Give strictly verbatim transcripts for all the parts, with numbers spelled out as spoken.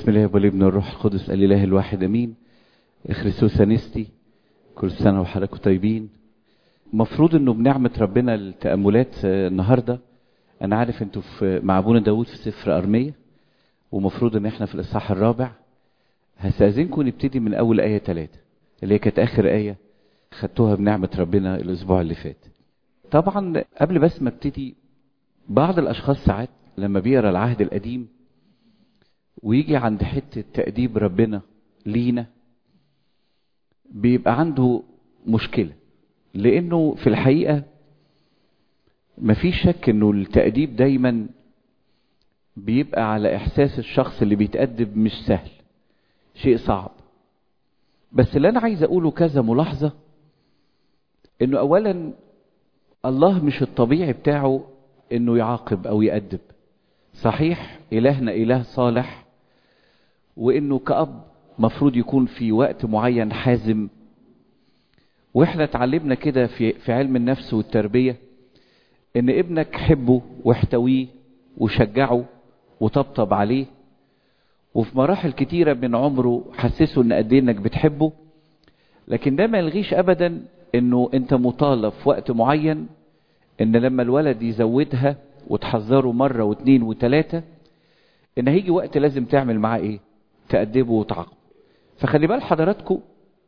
بسم الله والابن والروح القدس الإله الواحد امين. خريستوس انستي، كل سنه وحضراتكم طيبين. مفروض انه بنعمه ربنا التاملات النهارده. انا عارف انتوا في مع ابونا داود في سفر ارميه، ومفروض ان احنا في الاصحاح الرابع. هستاذنكم نبتدي من اول ايه ثلاثة اللي هي كانت اخر ايه خدتوها بنعمه ربنا الاسبوع اللي فات. طبعا قبل بس ما ابتدي، بعض الاشخاص ساعات لما بيقرا العهد القديم ويجي عند حته تأديب ربنا لينا بيبقى عنده مشكله، لانه في الحقيقه مفيش شك انه التأديب دايما بيبقى على احساس الشخص اللي بيتأدب مش سهل، شيء صعب. بس اللي انا عايز اقوله كذا ملاحظه، انه اولا الله مش الطبيعي بتاعه انه يعاقب او يأدب. صحيح الهنا اله صالح، وانه كأب مفروض يكون في وقت معين حازم، واحنا اتعلمنا كده في في علم النفس والتربيه ان ابنك حبه واحتويه وشجعه وطبطب عليه، وفي مراحل كتيره من عمره حسسه ان قد ايه انك بتحبه. لكن ده ما يلغيش ابدا انه انت مطالب في وقت معين ان لما الولد يزودها وتحذره مره واثنين وثلاثه ان هيجي وقت لازم تعمل معاه ايه؟ تأدبه وتعاقبه. فخلي بال حضراتكم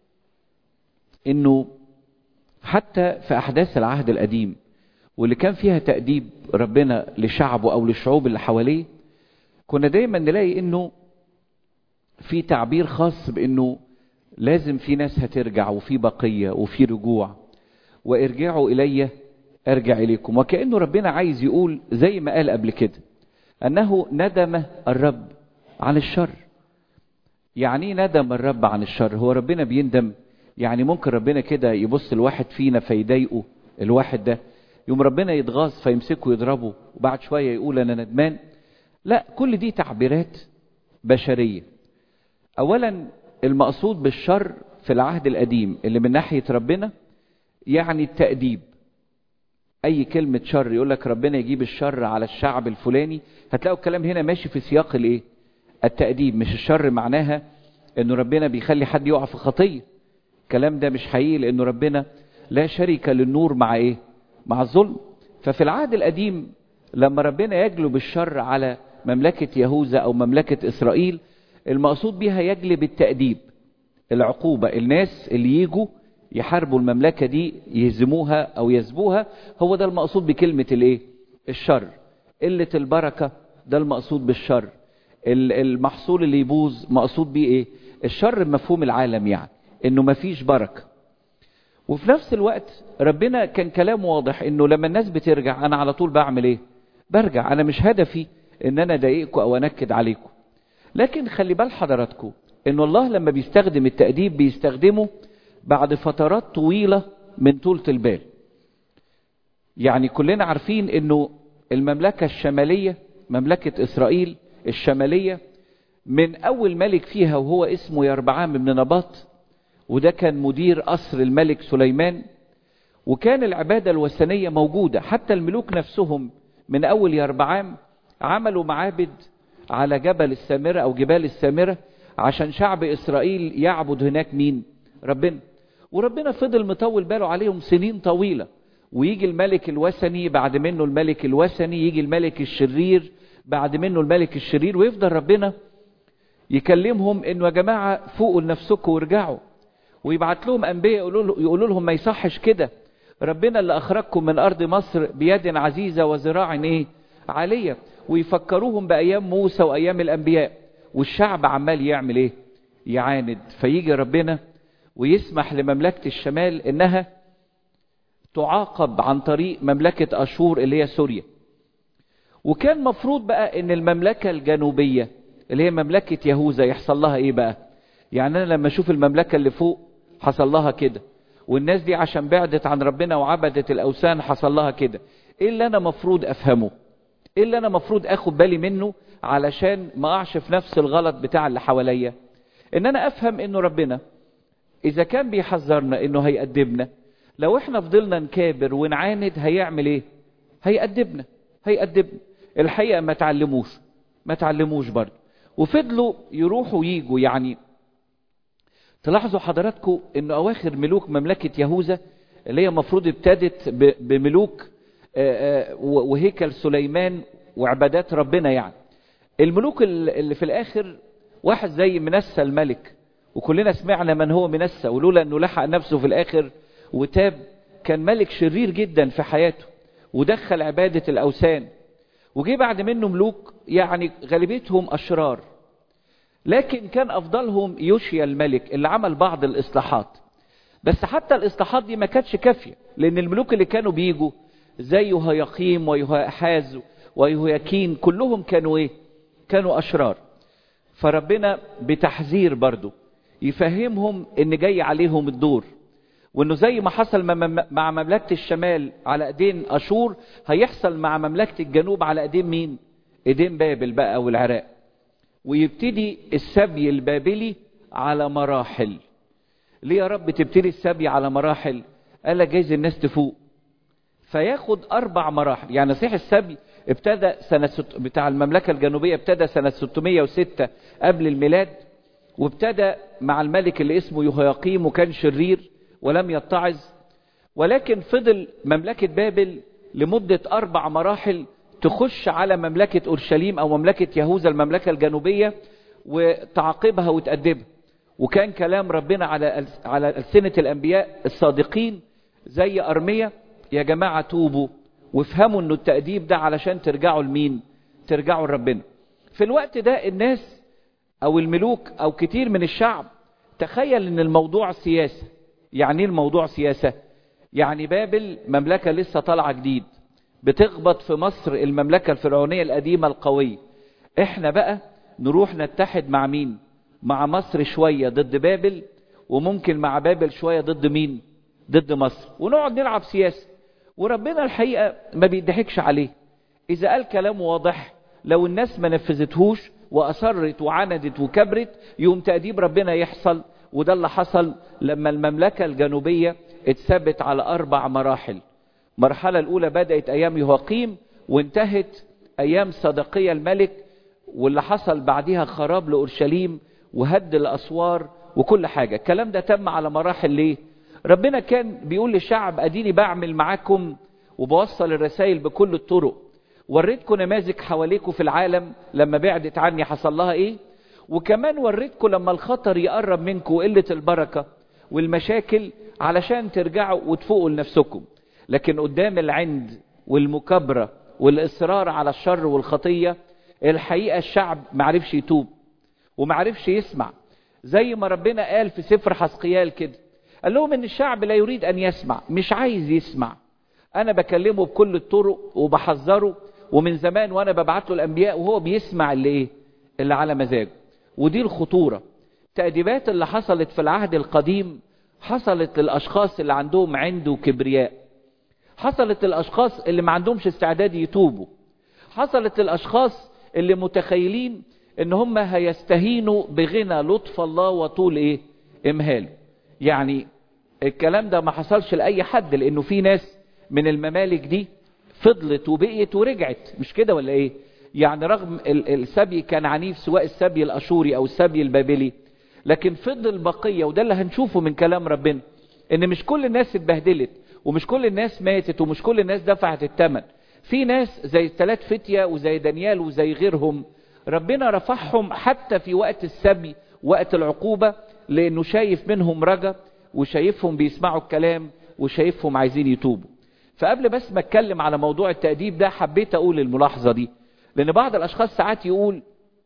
انه حتى في احداث العهد القديم واللي كان فيها تأديب ربنا لشعبه او للشعوب اللي حواليه، كنا دايما نلاقي انه في تعبير خاص بانه لازم في ناس هترجع وفي بقية وفي رجوع، وارجعوا الي ارجع اليكم. وكأنه ربنا عايز يقول زي ما قال قبل كده انه ندم الرب عن الشر. يعني ندم الرب عن الشر. هو ربنا بيندم؟ يعني ممكن ربنا كده يبص الواحد فينا فيضايقه الواحد ده، يوم ربنا يتغاظ فيمسكه يضربه وبعد شوية يقول انا ندمان؟ لا، كل دي تعبيرات بشرية. اولا المقصود بالشر في العهد القديم اللي من ناحية ربنا يعني التأديب. اي كلمة شر يقول لك ربنا يجيب الشر على الشعب الفلاني، هتلاقوا الكلام هنا ماشي في سياق الايه؟ التأديب. مش الشر معناها انه ربنا بيخلي حد يقع في خطية، الكلام ده مش حقيقي، لانه ربنا لا شريك للنور مع ايه؟ مع الظلم. ففي العهد القديم لما ربنا يجلب الشر على مملكة يهوذا او مملكة اسرائيل، المقصود بيها يجلب التأديب، العقوبة. الناس اللي يجوا يحاربوا المملكة دي يهزموها او يسبوها، هو ده المقصود بكلمة الايه؟ الشر. قلة البركة ده المقصود بالشر. المحصول اللي يبوظ مقصود بيه ايه؟ الشر بمفهوم العالم، يعني انه مفيش بركة. وفي نفس الوقت ربنا كان كلامه واضح انه لما الناس بترجع انا على طول بعمل ايه؟ برجع. انا مش هدفي ان انا اضايقكم او انكد عليكم. لكن خلي بال حضراتكم انه الله لما بيستخدم التأديب بيستخدمه بعد فترات طويلة من طولة البال. يعني كلنا عارفين انه المملكة الشمالية، مملكة اسرائيل الشمالية، من اول ملك فيها وهو اسمه يربعام بن نباط، وده كان مدير قصر الملك سليمان، وكان العبادة الوثنية موجودة. حتى الملوك نفسهم من اول يربعام عملوا معابد على جبل السامرة او جبال السامرة عشان شعب اسرائيل يعبد هناك مين؟ ربنا. وربنا فضل مطول باله عليهم سنين طويلة، ويجي الملك الوثني بعد منه الملك الوثني، يجي الملك الشرير بعد منه الملك الشرير، ويفضل ربنا يكلمهم انه يا جماعة فوقوا لنفسكم وارجعوا، ويبعت لهم انبياء يقولوا لهم ما يصحش كده، ربنا اللي اخرجكم من ارض مصر بيد عزيزة وذراع ايه؟ عالية. ويفكروهم بايام موسى وايام الانبياء، والشعب عمال يعمل ايه؟ يعاند. فيجي ربنا ويسمح لمملكة الشمال انها تعاقب عن طريق مملكة اشور اللي هي سوريا. وكان مفروض بقى ان المملكة الجنوبية اللي هي مملكة يهوذا يحصل لها ايه بقى؟ يعني انا لما اشوف المملكة اللي فوق حصل لها كده، والناس دي عشان بعدت عن ربنا وعبدت الاوثان حصل لها كده، ايه اللي انا مفروض افهمه؟ ايه اللي انا مفروض اخد بالي منه علشان ما اقعش في نفس الغلط بتاع اللي حواليا؟ ان انا افهم انه ربنا اذا كان بيحذرنا انه هيأدبنا، لو احنا فضلنا نكابر ونعاند هيعمل ايه؟ هيأدبنا. هيأدبنا. الحقيقة ما تعلموش ما تعلموش برضه. وفضلوا يروحوا وييجوا. يعني تلاحظوا حضراتكم انه اواخر ملوك مملكة يهوذا اللي هي مفروض ابتدت بملوك وهيكل سليمان وعبادات ربنا، يعني الملوك اللي في الاخر واحد زي منسى الملك، وكلنا سمعنا من هو منسى، ولولا انه لحق نفسه في الاخر وتاب كان ملك شرير جدا في حياته ودخل عبادة الاوثان. وجي بعد منه ملوك يعني غالبيتهم اشرار، لكن كان افضلهم يوشيا الملك اللي عمل بعض الاصلاحات. بس حتى الاصلاحات دي ما كانتش كافية، لان الملوك اللي كانوا بيجوا زي يهوياقيم ويهوآحاز ويهوياكين كلهم كانوا ايه؟ كانوا اشرار. فربنا بتحذير برضو يفهمهم ان جاي عليهم الدور، وانه زي ما حصل مع مملكة الشمال على ايدين اشور هيحصل مع مملكة الجنوب على ايدين مين؟ ايدين بابل بقى والعراق. ويبتدي السبي البابلي على مراحل. ليه يا رب تبتدي السبي على مراحل؟ قال لك جايز الناس تفوق، فياخد اربع مراحل. يعني صحيح السبي ابتدى سنة ست... بتاع المملكة الجنوبية ابتدى سنة ستمائة وستة قبل الميلاد، وابتدى مع الملك اللي اسمه يهوياقيم وكان شرير ولم يتعظ، ولكن فضل مملكة بابل لمدة أربع مراحل تخش على مملكة أورشليم أو مملكة يهوذا المملكة الجنوبية وتعاقبها وتأدبها. وكان كلام ربنا على على ألسنة الأنبياء الصادقين زي أرميا: يا جماعة توبوا وافهموا انه التأديب ده علشان ترجعوا لمين؟ ترجعوا لربنا. في الوقت ده الناس او الملوك او كتير من الشعب تخيل ان الموضوع سياسة. يعني ايه الموضوع سياسة؟ يعني بابل مملكة لسه طالعة جديد بتخبط في مصر المملكة الفرعونية القديمة القوية، احنا بقى نروح نتحد مع مين؟ مع مصر شوية ضد بابل، وممكن مع بابل شوية ضد مين؟ ضد مصر، ونقعد نلعب سياسة. وربنا الحقيقة ما بيضحكش عليه. إذا قال كلام واضح لو الناس ما نفذتهوش وأصرت وعندت وكبرت يوم تأديب ربنا يحصل. وده اللي حصل لما المملكة الجنوبية اتثبت على أربع مراحل. المرحلة الأولى بدأت أيام يهوياقيم وانتهت أيام صدقية الملك، واللي حصل بعدها خراب لأورشليم وهد الأسوار وكل حاجة. الكلام ده تم على مراحل. ليه؟ ربنا كان بيقول للشعب أديني بعمل معاكم وبوصل الرسائل بكل الطرق، وريتكم نماذج حواليكم في العالم لما بعدت عني حصل لها ايه، وكمان وريتكم لما الخطر يقرب منكم وقلة البركة والمشاكل علشان ترجعوا وتفوقوا لنفسكم. لكن قدام العند والمكابرة والإصرار على الشر والخطية الحقيقة الشعب معرفش يتوب ومعرفش يسمع. زي ما ربنا قال في سفر حزقيال كده، قال لهم ان الشعب لا يريد ان يسمع، مش عايز يسمع. انا بكلمه بكل الطرق وبحذره، ومن زمان وانا ببعت له الانبياء وهو بيسمع اللي ايه؟ اللي على مزاجه. ودي الخطورة. تأديبات اللي حصلت في العهد القديم حصلت للاشخاص اللي عندهم عند وكبرياء، حصلت للاشخاص اللي ما عندهمش استعداد يتوبوا، حصلت للاشخاص اللي متخيلين ان هم هيستهينوا بغنى لطف الله وطول ايه؟ امهاله. يعني الكلام ده ما حصلش لأي حد، لأنه في ناس من الممالك دي فضلت وبقيت ورجعت، مش كده ولا ايه؟ يعني رغم السبي كان عنيف سواء السبي الأشوري أو السبي البابلي، لكن فضل بقية. وده اللي هنشوفه من كلام ربنا، ان مش كل الناس اتبهدلت ومش كل الناس ماتت ومش كل الناس دفعت الثمن. في ناس زي الثلاث فتية وزي دانيال وزي غيرهم ربنا رفعهم حتى في وقت السبي وقت العقوبة، لأنه شايف منهم رجا وشايفهم بيسمعوا الكلام وشايفهم عايزين يتوبوا. فقبل بس ما اتكلم على موضوع التأديب ده حبيت أقول الملاحظة دي، لأن بعض الأشخاص ساعات يقول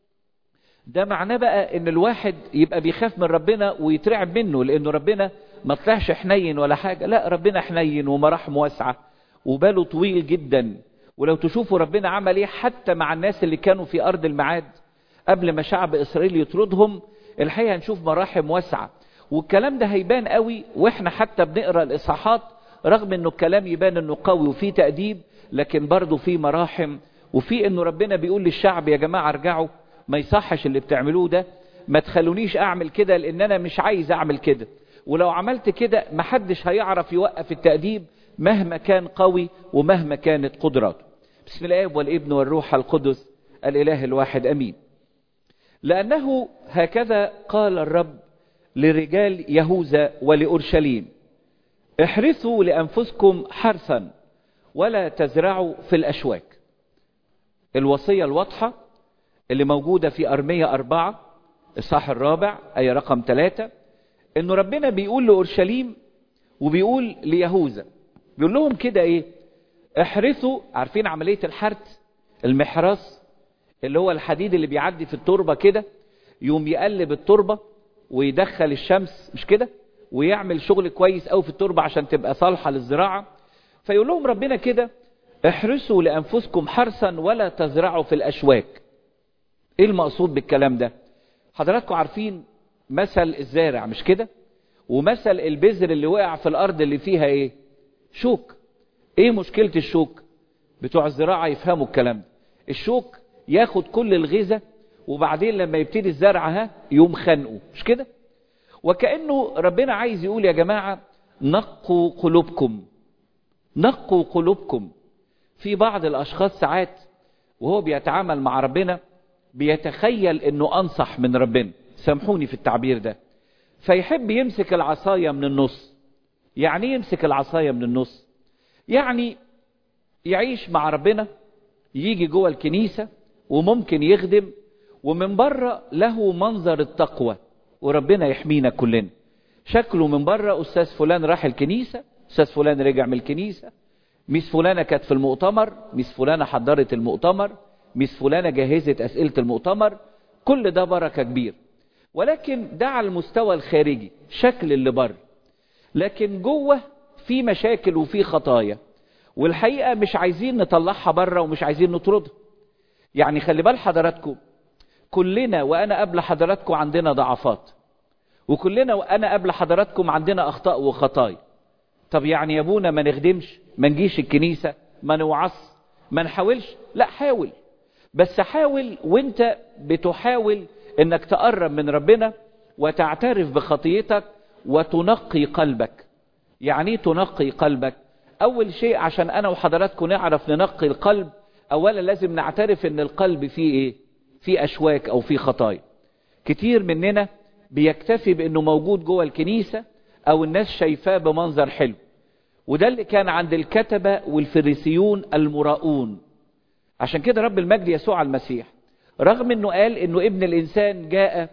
ده معناه بقى إن الواحد يبقى بيخاف من ربنا ويترعب منه لأنه ربنا ما طلعش حنين ولا حاجة. لا، ربنا حنين ومراحم واسعة وباله طويل جدا. ولو تشوفوا ربنا عمل ايه حتى مع الناس اللي كانوا في أرض الميعاد قبل ما شعب إسرائيل يطردهم، الحقيقة هنشوف مراحم واسعة. والكلام ده هيبان قوي واحنا حتى بنقرأ الإصحاحات، رغم انه الكلام يبان انه قوي وفيه تأديب، لكن برضه فيه مراحم، وفيه انه ربنا بيقول للشعب يا جماعة ارجعوا، ما يصحش اللي بتعملوه ده، ما تخلونيش اعمل كده لان انا مش عايز اعمل كده. ولو عملت كده محدش هيعرف يوقف التأديب مهما كان قوي ومهما كانت قدراته. بسم الله والابن والروح القدس الإله الواحد أمين. لأنه هكذا قال الرب لرجال يهوذا ولأورشليم: احرثوا لأنفسكم حرثا ولا تزرعوا في الأشواك. الوصية الواضحة اللي موجودة في أرمية أربعة الصح الرابع أي رقم ثلاثة، إنه ربنا بيقول لأورشليم وبيقول ليهوذا، بيقول لهم كده إيه؟ احرثوا. عارفين عملية الحرث؟ المحراث اللي هو الحديد اللي بيعدي في التربة كده، يوم يقلب التربة ويدخل الشمس، مش كده؟ ويعمل شغل كويس أو في التربة عشان تبقى صالحة للزراعة. فيقول لهم ربنا كده: احرثوا لأنفسكم حرثا ولا تزرعوا في الأشواك. ايه المقصود بالكلام ده؟ حضراتكم عارفين مثل الزارع، مش كده؟ ومثل البذر اللي وقع في الأرض اللي فيها ايه؟ شوك. ايه مشكلة الشوك؟ بتوع الزراعة يفهموا الكلام ده. الشوك ياخد كل الغذاء وبعدين لما يبتدي الزرع ها يوم خنقه، مش كده؟ وكأنه ربنا عايز يقول يا جماعة: نقوا قلوبكم، نقوا قلوبكم. في بعض الأشخاص ساعات وهو بيتعامل مع ربنا بيتخيل انه انصح من ربنا، سامحوني في التعبير ده، فيحب يمسك العصاية من النص. يعني يمسك العصاية من النص، يعني يعيش مع ربنا، يجي جوه الكنيسة وممكن يخدم، ومن بره له منظر التقوى، وربنا يحمينا كلنا. شكله من بره أستاذ فلان راح الكنيسة، أستاذ فلان رجع من الكنيسة، ميس فلانة كانت في المؤتمر، ميس فلانة حضرت المؤتمر، ميس فلانة جهزت أسئلة المؤتمر. كل ده بركة كبير، ولكن ده على المستوى الخارجي، شكل اللي بره. لكن جوه في مشاكل وفي خطايا، والحقيقة مش عايزين نطلعها بره ومش عايزين نطردها. يعني خلي بال حضراتكم، كلنا وأنا قبل حضراتكم عندنا ضعفات، وكلنا وأنا قبل حضراتكم عندنا أخطاء وخطايا. طب يعني يا ابونا ما نخدمش، ما نجيش الكنيسة، ما نوعص، ما نحاولش؟ لا، حاول، بس حاول وانت بتحاول انك تقرب من ربنا وتعترف بخطيتك وتنقي قلبك. يعني ايه تنقي قلبك؟ اول شيء عشان انا وحضراتكم نعرف ننقي القلب، اولا لازم نعترف ان القلب فيه ايه؟ فيه اشواك او فيه خطايا. كتير مننا بيكتفي بانه موجود جوه الكنيسة او الناس شايفاه بمنظر حلو، وده اللي كان عند الكتبة والفريسيون المراؤون. عشان كده رب المجد يسوع المسيح رغم انه قال انه ابن الانسان جاء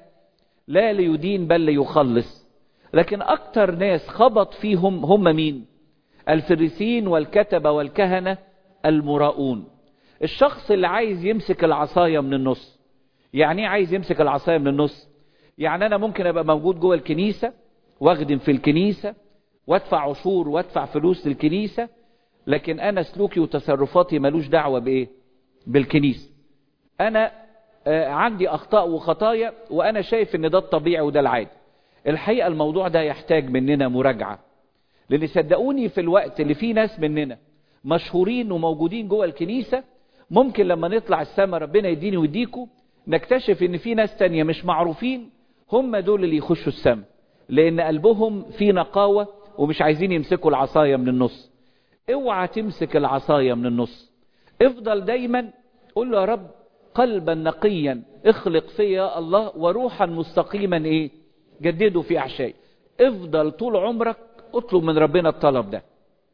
لا ليدين بل ليخلص، لكن اكتر ناس خبط فيهم هم مين؟ الفريسيين والكتبة والكهنة المراؤون. الشخص اللي عايز يمسك العصاية من النص. يعني ايه عايز يمسك العصاية من النص؟ يعني انا ممكن ابقى موجود جوه الكنيسة واخدم في الكنيسة وادفع عشور وادفع فلوس للكنيسة، لكن انا سلوكي وتصرفاتي ملوش دعوة بايه؟ بالكنيسة. انا آه عندي اخطاء وخطايا وانا شايف ان ده الطبيعي وده العادي. الحقيقة الموضوع ده يحتاج مننا مراجعة، لان صدقوني في الوقت اللي فيه ناس مننا مشهورين وموجودين جوه الكنيسة، ممكن لما نطلع السماء ربنا يديني ويديكم نكتشف ان في ناس تانية مش معروفين هم دول اللي يخشوا السماء، لان قلبهم في نقاوة ومش عايزين يمسكوا العصاية من النص. اوعى تمسك العصاية من النص، افضل دايما قول له يا رب قلبا نقيا اخلق فيا الله وروحا مستقيما ايه جدده في احشائي. افضل طول عمرك اطلب من ربنا الطلب ده.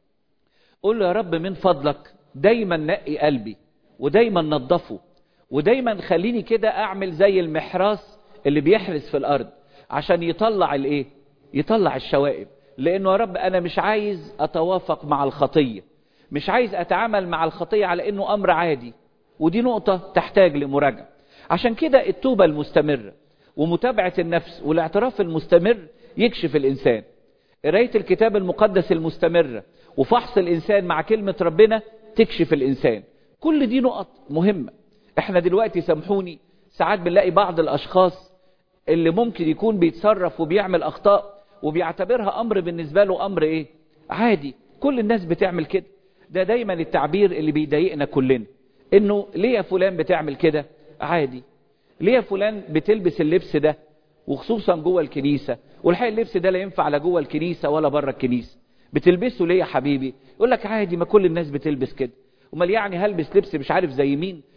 قول له يا رب من فضلك دايما نقي قلبي ودايما نظفه، ودايما خليني كده اعمل زي المحراث اللي بيحرس في الارض عشان يطلع الايه؟ يطلع الشوائب. لانه يا رب انا مش عايز اتوافق مع الخطية، مش عايز اتعامل مع الخطية على انه امر عادي، ودي نقطة تحتاج لمراجعة. عشان كده التوبة المستمرة ومتابعة النفس والاعتراف المستمر يكشف الانسان. قراية الكتاب المقدس المستمرة وفحص الانسان مع كلمة ربنا تكشف الانسان. كل دي نقط مهمة. احنا دلوقتي سامحوني ساعات بنلاقي بعض الاشخاص اللي ممكن يكون بيتصرف وبيعمل اخطاء وبيعتبرها امر بالنسبة له امر ايه؟ عادي. كل الناس بتعمل كده. ده دايما التعبير اللي بيضايقنا كلنا، انه ليه يا فلان بتعمل كده؟ عادي. ليه يا فلان بتلبس اللبس ده وخصوصا جوه الكنيسة؟ والحقيقة اللبس ده لا ينفع لا جوه الكنيسة ولا بره الكنيسة. بتلبسه ليه يا حبيبي؟ يقول لك عادي، ما كل الناس بتلبس كده. امال يعني هلبس لبس مش عارف زي مين؟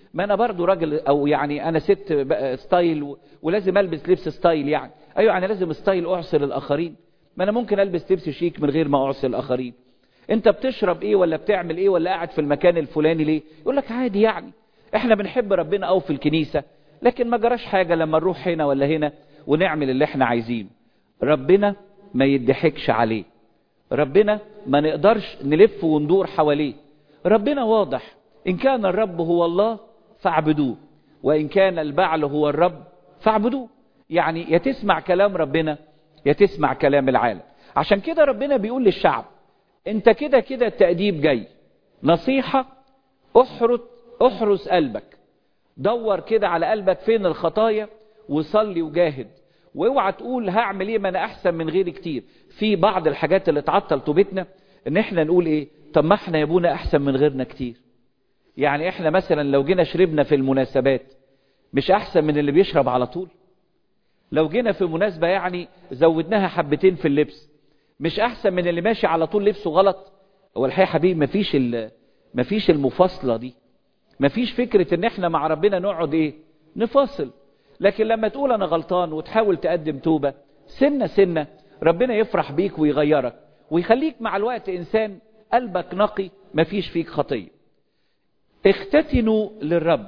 ما انا برضو راجل، او يعني انا ست ستايل ولازم البس لبس ستايل، يعني ايوه انا لازم ستايل اعصر الاخرين، ما انا ممكن البس لبس شيك من غير ما اعصر الاخرين. انت بتشرب ايه ولا بتعمل ايه ولا قاعد في المكان الفلاني ليه؟ يقول لك عادي، يعني احنا بنحب ربنا او في الكنيسة، لكن ما جراش حاجة لما نروح هنا ولا هنا ونعمل اللي احنا عايزينه. ربنا ما يضحكش عليه، ربنا ما نقدرش نلف وندور حواليه. ربنا واضح، إن كان الرب هو الله فاعبدوه، وإن كان البعل هو الرب فاعبدوه. يعني يا تسمع كلام ربنا يا تسمع كلام العالم. عشان كده ربنا بيقول للشعب انت كده كده التأديب جاي، نصيحة، احرس احرس قلبك، دور كده على قلبك فين الخطايا وصلي وجاهد، واوعى تقول هعمل ايه ما انا احسن من غيري كتير. في بعض الحاجات اللي تعطل توبتنا ان احنا نقول ايه، طب ما احنا يا ابونا احسن من غيرنا كتير. يعني احنا مثلا لو جينا شربنا في المناسبات مش احسن من اللي بيشرب على طول؟ لو جينا في مناسبة يعني زودناها حبتين في اللبس مش احسن من اللي ماشي على طول لبسه غلط؟ هو الحقيقة حبيبي مفيش مفيش المفاصلة دي، مفيش فكرة ان احنا مع ربنا نقعد ايه نفاصل. لكن لما تقول انا غلطان وتحاول تقدم توبة سنة سنة، ربنا يفرح بيك ويغيرك ويخليك مع الوقت انسان قلبك نقي مفيش فيك خطية. اختتنوا للرب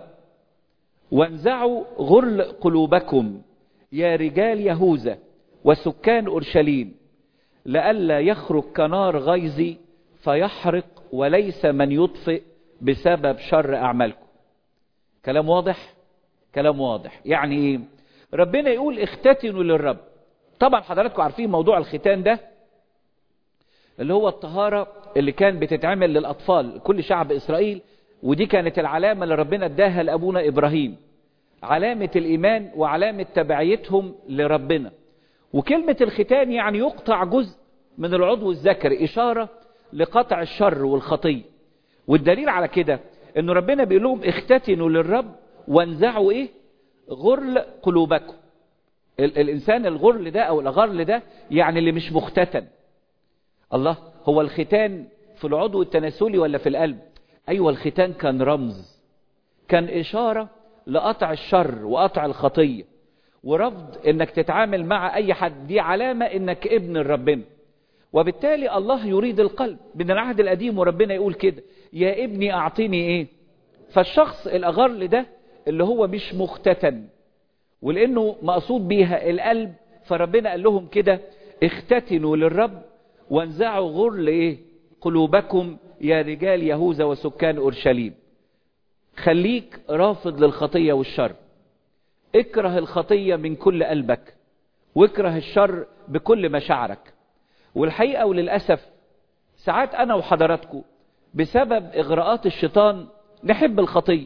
وانزعوا غرل قلوبكم يا رجال يهوذا وسكان أورشليم، لئلا يخرج كنار غيظي فيحرق وليس من يطفئ بسبب شر أعمالكم. كلام واضح، كلام واضح. يعني ايه؟ ربنا يقول اختتنوا للرب. طبعا حضراتكم عارفين موضوع الختان ده اللي هو الطهارة اللي كان بتتعمل للأطفال كل شعب إسرائيل، ودي كانت العلامة اللي ربنا اداها لأبونا إبراهيم، علامة الإيمان وعلامة تبعيتهم لربنا. وكلمة الختان يعني يقطع جزء من العضو الذكري، إشارة لقطع الشر والخطية. والدليل على كده إنه ربنا بيقول لهم اختتنوا للرب وانزعوا إيه؟ غرل قلوبكم. ال الإنسان الغرل ده أو الغرل ده يعني اللي مش مختتن. الله، هو الختان في العضو التناسلي ولا في القلب؟ أيوة، الختان كان رمز، كان إشارة لقطع الشر وقطع الخطية ورفض انك تتعامل مع اي حد. دي علامة انك ابن الربنا. وبالتالي الله يريد القلب من العهد القديم، وربنا يقول كده يا ابني اعطيني ايه. فالشخص الاغرل ده اللي هو مش مختتن، ولانه مقصود بيها القلب، فربنا قال لهم كده اختتنوا للرب وانزعوا غرل ايه قلوبكم يا رجال يهوذا وسكان اورشليم. خليك رافض للخطية والشر، اكره الخطية من كل قلبك واكره الشر بكل مشاعرك. والحقيقة وللأسف ساعات أنا وحضراتكم بسبب إغراءات الشيطان نحب الخطية.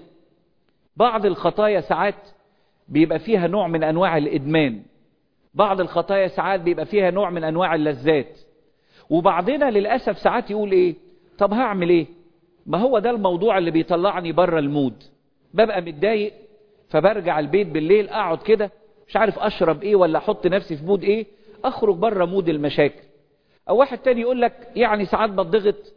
بعض الخطايا ساعات بيبقى فيها نوع من أنواع الإدمان، بعض الخطايا ساعات بيبقى فيها نوع من أنواع اللذات، وبعضنا للأسف ساعات يقول إيه، طب هعمل إيه، ما هو ده الموضوع اللي بيطلعني بره المود. ببقى متضايق فبرجع البيت بالليل اقعد كده مش عارف اشرب ايه ولا احط نفسي في مود ايه، اخرج بره مود المشاكل. او واحد تاني يقول لك يعني ساعات بتضغط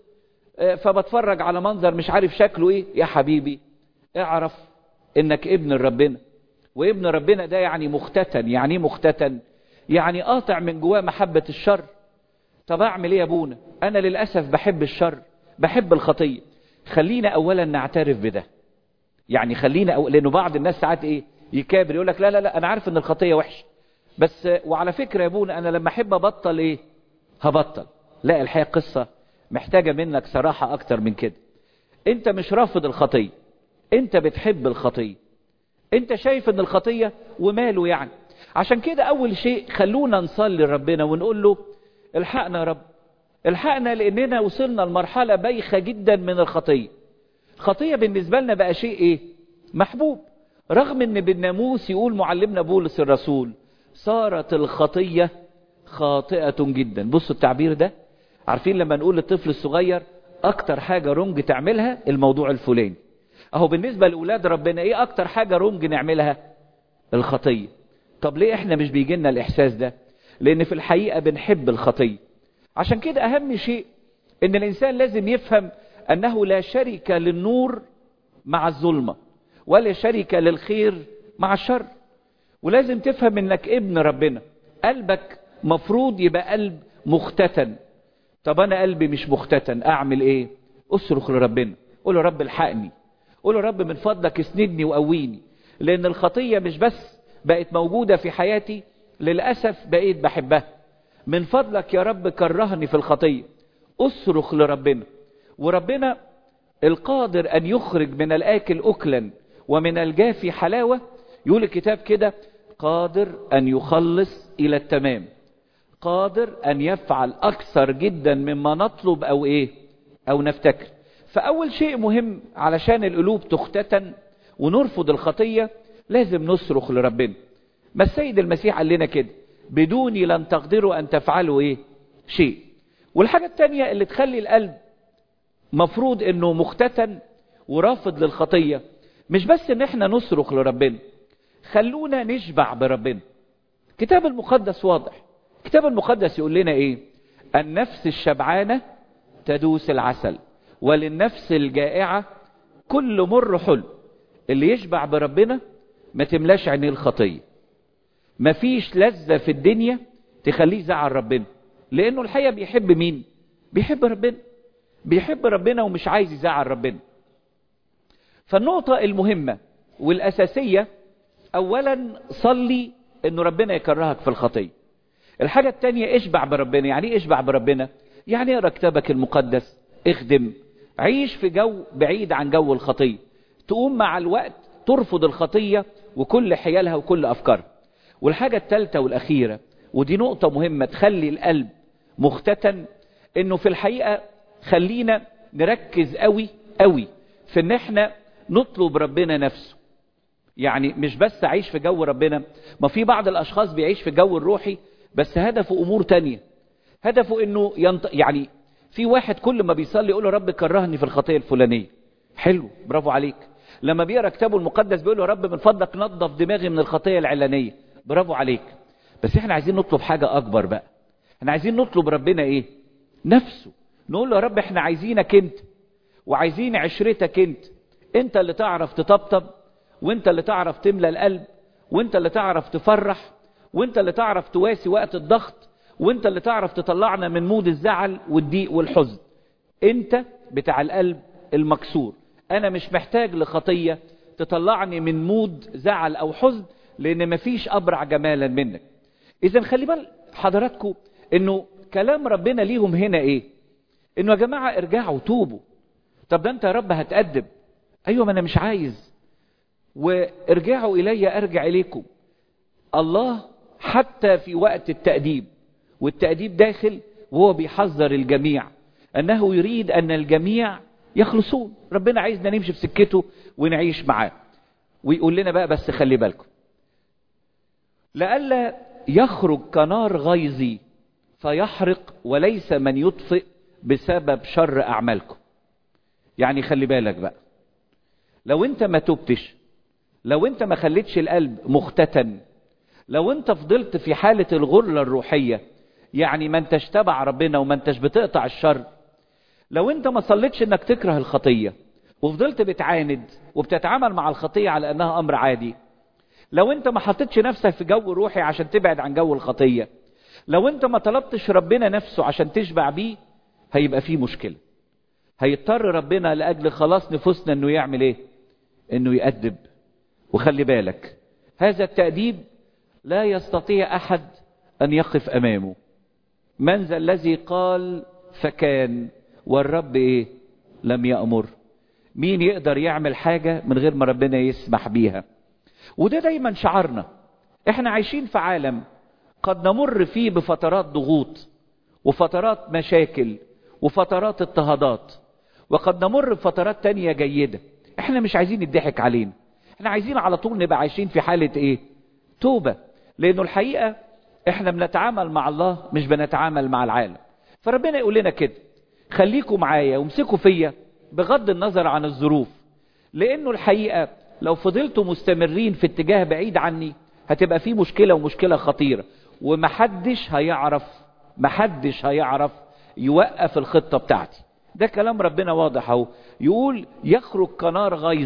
فبتفرج على منظر مش عارف شكله ايه. يا حبيبي اعرف انك ابن ربنا، وابن ربنا ده يعني مختتن. يعني ايه مختتن؟ يعني قاطع من جواه محبة الشر. طب اعمل ايه يا ابونا؟ انا للأسف بحب الشر، بحب الخطية. خلينا اولا نعترف بده. يعني خلينا أو... لانه بعض الناس ساعات ايه يكابر يقول لك لا لا لا انا عارف ان الخطية وحش، بس وعلى فكرة يا ابونا انا لما احب ابطل ايه هبطل. لا، الحقيقة قصة محتاجة منك صراحة اكتر من كده. انت مش رافض الخطية، انت بتحب الخطية، انت شايف ان الخطية وماله يعني. عشان كده اول شيء خلونا نصلي لربنا ونقول له الحقنا يا رب، الحقنا، لاننا وصلنا لمرحلة بايخة جدا من الخطية. خطية بالنسبة لنا بقى شيء ايه محبوب، رغم ان بالناموس يقول معلمنا بولس الرسول صارت الخطية خاطئة جدا. بصوا التعبير ده، عارفين لما نقول للطفل الصغير اكتر حاجة رنج تعملها الموضوع الفلاني، اهو بالنسبة لأولاد ربنا ايه اكتر حاجة رنج نعملها؟ الخطية. طب ليه احنا مش بيجينا الاحساس ده؟ لان في الحقيقة بنحب الخطية. عشان كده اهم شيء ان الانسان لازم يفهم انه لا شريك للنور مع الظلمة، ولا شركة للخير مع الشر. ولازم تفهم انك ابن ربنا، قلبك مفروض يبقى قلب مختتن. طب انا قلبي مش مختتن، اعمل ايه؟ اصرخ لربنا، قول له رب الحقني، قول له رب من فضلك اسندني وقويني، لان الخطية مش بس بقت موجودة في حياتي، للأسف بقيت بحبها. من فضلك يا رب كرهني في الخطية. اصرخ لربنا، وربنا القادر ان يخرج من الاكل اكلا ومن الجافي حلاوة. يقول الكتاب كده قادر ان يخلص الى التمام، قادر ان يفعل اكثر جدا مما نطلب او ايه او نفتكر. فاول شيء مهم علشان القلوب تختتن ونرفض الخطية لازم نصرخ لربنا. ما السيد المسيح قال لنا كده، بدوني لن تقدروا ان تفعلوا ايه شيء. والحاجة التانية اللي تخلي القلب مفروض انه مختتن ورافض للخطية، مش بس ان احنا نصرخ لربنا، خلونا نشبع بربنا. كتاب المقدس واضح، كتاب المقدس يقول لنا ايه؟ النفس الشبعانة تدوس العسل، وللنفس الجائعة كل مر حلو. اللي يشبع بربنا ما تملاش عينيه الخطية. مفيش لذة في الدنيا تخليه يزعل ربنا، لانه الحقيقة بيحب مين؟ بيحب ربنا، بيحب ربنا ومش عايز يزعل ربنا. فالنقطة المهمة والأساسية، اولا صلي انه ربنا يكرهك في الخطية. الحاجة التانية اشبع بربنا. يعني ايه اشبع بربنا؟ يعني اقرا كتابك المقدس، اخدم، عيش في جو بعيد عن جو الخطية. تقوم مع الوقت ترفض الخطية وكل حيالها وكل افكارها. والحاجة الثالثة والاخيرة، ودي نقطة مهمة تخلي القلب مختتن، انه في الحقيقة خلينا نركز قوي قوي في ان احنا نطلب ربنا نفسه. يعني مش بس عيش في جو ربنا، ما في بعض الاشخاص بيعيش في جو الروحي بس هدفه امور تانية. هدفه انه ينط... يعني في واحد كل ما بيصلي يقول له رب كرهني في الخطية الفلانية. حلو، برافو عليك. لما بيقرا كتابه المقدس بيقول له رب من فضلك نظف دماغي من الخطية العلانية. برافو عليك. بس احنا عايزين نطلب حاجة اكبر بقى. احنا عايزين نطلب ربنا ايه؟ نفسه. نقول له يا رب احنا عايزينك انت، وعايزين عشرتك انت. انت اللي تعرف تطبطب، وانت اللي تعرف تملى القلب، وانت اللي تعرف تفرح، وانت اللي تعرف تواسي وقت الضغط، وانت اللي تعرف تطلعنا من مود الزعل والضيق والحزن. انت بتاع القلب المكسور. انا مش محتاج لخطية تطلعني من مود زعل او حزن، لان مفيش ابرع جمالا منك. اذا خلي بال حضراتكم انه كلام ربنا ليهم هنا ايه؟ انه يا جماعة ارجعوا توبوا. طب ده انت يا رب هتأدب. ايوه ما انا مش عايز. وارجعوا الي ارجع اليكم. الله حتى في وقت التأديب، والتأديب داخل وهو بيحذر الجميع انه يريد ان الجميع يخلصون. ربنا عايزنا نمشي في سكته ونعيش معاه. ويقول لنا بقى بس خلي بالكم لئلا يخرج كنار غيظي فيحرق وليس من يطفئ بسبب شر اعمالكم. يعني خلي بالك بقى، لو انت ما تبتش، لو انت ما خليتش القلب مختتن، لو انت فضلت في حالة الغرلة الروحية، يعني ما انتش تبع ربنا وما انتش بتقطع الشر، لو انت ما صليتش انك تكره الخطية وفضلت بتعاند وبتتعامل مع الخطية على انها امر عادي، لو انت ما حطيتش نفسك في جو روحي عشان تبعد عن جو الخطية، لو انت ما طلبتش ربنا نفسه عشان تشبع بيه، هيبقى فيه مشكلة. هيضطر ربنا لأجل خلاص نفوسنا انه يعمل ايه؟ انه يأدب. وخلي بالك هذا التأديب لا يستطيع احد ان يقف امامه. من ذا الذي قال فكان والرب ايه؟ لم يأمر. مين يقدر يعمل حاجة من غير ما ربنا يسمح بيها؟ وده دايما شعارنا. احنا عايشين في عالم قد نمر فيه بفترات ضغوط وفترات مشاكل وفترات اضطهادات، وقد نمر بفترات تانية جيدة. احنا مش عايزين يضحك علينا، احنا عايزين على طول نبقى عايشين في حالة ايه؟ توبة. لانه الحقيقة احنا بنتعامل مع الله مش بنتعامل مع العالم. فربنا يقول لنا كده خليكوا معايا وامسكوا فيا بغض النظر عن الظروف، لانه الحقيقة لو فضلتوا مستمرين في اتجاه بعيد عني هتبقى في مشكلة ومشكلة خطيرة، ومحدش هيعرف محدش هيعرف يوقف الخطة بتاعتي. ده كلام ربنا واضح اهو. يقول يخرج كنار غيظي.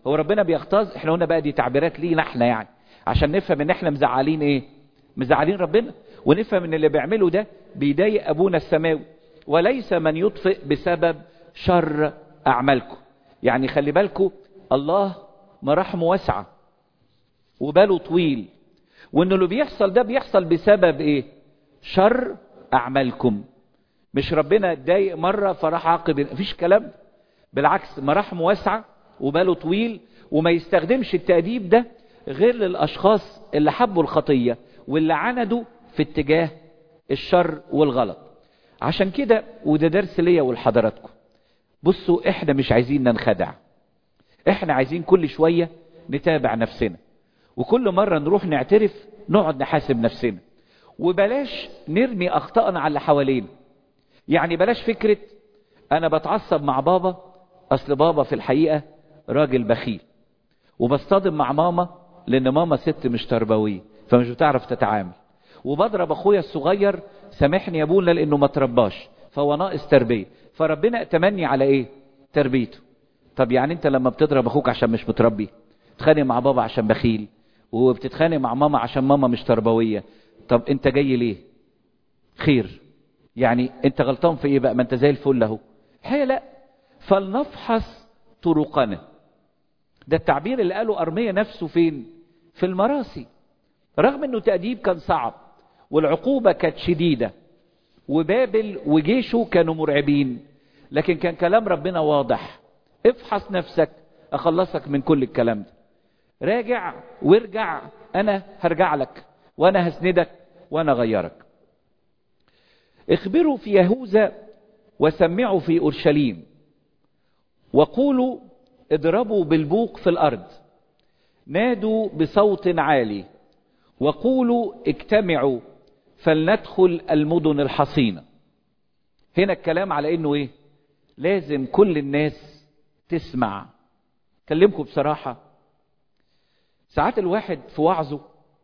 هو ربنا بيغتاظ؟ احنا قلنا بقى دي تعبيرات لينا احنا يعني، عشان نفهم ان احنا مزعلين ايه؟ مزعلين ربنا، ونفهم ان اللي بيعمله ده بيضايق ابونا السماوي. وليس من يطفئ بسبب شر اعمالكم. يعني خلي بالكم، الله مراحمه واسعة وباله طويل، وانه اللي بيحصل ده بيحصل بسبب ايه؟ شر اعمالكم. مش ربنا اتضايق مرة فراح عاقب، مفيش كلام. بالعكس، مراحمه واسعة وباله طويل، وما يستخدمش التأديب ده غير للاشخاص اللي حبوا الخطية واللي عندوا في اتجاه الشر والغلط. عشان كده، وده درس ليا ولحضراتكم، بصوا احنا مش عايزين ننخدع. احنا عايزين كل شوية نتابع نفسنا، وكل مرة نروح نعترف نقعد نحاسب نفسنا، وبلاش نرمي اخطائنا على اللي حوالينا. يعني بلاش فكرة انا بتعصب مع بابا اصل بابا في الحقيقة راجل بخيل، وبصطدم مع ماما لان ماما ست مش تربوية فمش بتعرف تتعامل، وبضرب اخويا الصغير سامحني يا ابونا لانه ما ترباش فهو ناقص تربية، فربنا اتمني على ايه؟ تربيته. طب يعني انت لما بتضرب اخوك عشان مش متربي، بتتخانق مع بابا عشان بخيل، وبتتخانق مع ماما عشان ماما مش تربوية، طب انت جاي ليه؟ خير يعني انت غلطان في ايه بقى؟ ما انت زي الفل اهو. الحقيقة لا. فلنفحص طرقنا، ده التعبير اللي قاله أرميا نفسه فين؟ في المراسي. رغم انه تأديب كان صعب والعقوبة كانت شديدة وبابل وجيشه كانوا مرعبين، لكن كان كلام ربنا واضح: افحص نفسك اخلصك من كل الكلام ده. راجع وارجع، انا هرجع لك وانا هسندك وانا غيرك. اخبروا في يهوذا وسمعوا في اورشليم وقولوا اضربوا بالبوق في الارض، نادوا بصوت عالي وقولوا اجتمعوا فلندخل المدن الحصينة. هنا الكلام على انه ايه؟ لازم كل الناس تسمع. كلمكم بصراحة، ساعات الواحد في وعظه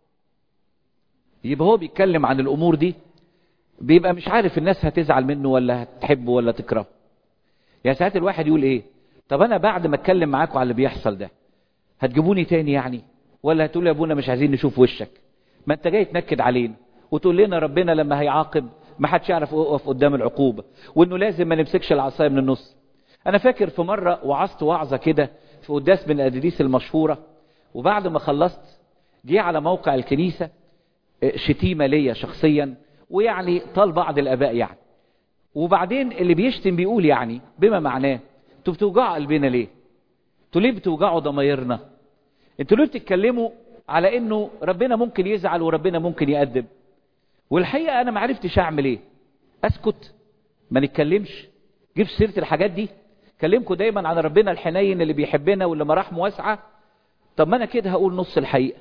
يبقى هو بيتكلم عن الامور دي بيبقى مش عارف الناس هتزعل منه ولا هتحبه ولا تكرهه. يعني ساعات الواحد يقول ايه؟ طب انا بعد ما اتكلم معاكم على اللي بيحصل ده هتجيبوني تاني يعني؟ ولا هتقول يا ابونا مش عايزين نشوف وشك؟ ما انت جاي تنكد علينا وتقول لنا ربنا لما هيعاقب ما حدش يعرف يقف قدام العقوبة، وانه لازم ما نمسكش العصاية من النص. انا فاكر في مرة وعظت وعظة كده في قداس من القداسات المشهورة، وبعد ما خلصت جه على موقع الكنيسة شتيمة ليا شخصيا، ويعني طال بعض الاباء يعني، وبعدين اللي بيشتم بيقول يعني بما معناه انتوا بتوجعوا قلبنا ليه؟ انتوا ليه بتوجعوا ضمايرنا؟ انتوا ليه بتتكلموا على انه ربنا ممكن يزعل وربنا ممكن يأدب؟ والحقيقة انا ما عرفتش اعمل ايه. اسكت؟ ما نتكلمش؟ جيب سيرة الحاجات دي؟ كلمكم دايما عن ربنا الحنين اللي بيحبنا واللي مراحمه واسعة. طب ما انا كده هقول نص الحقيقة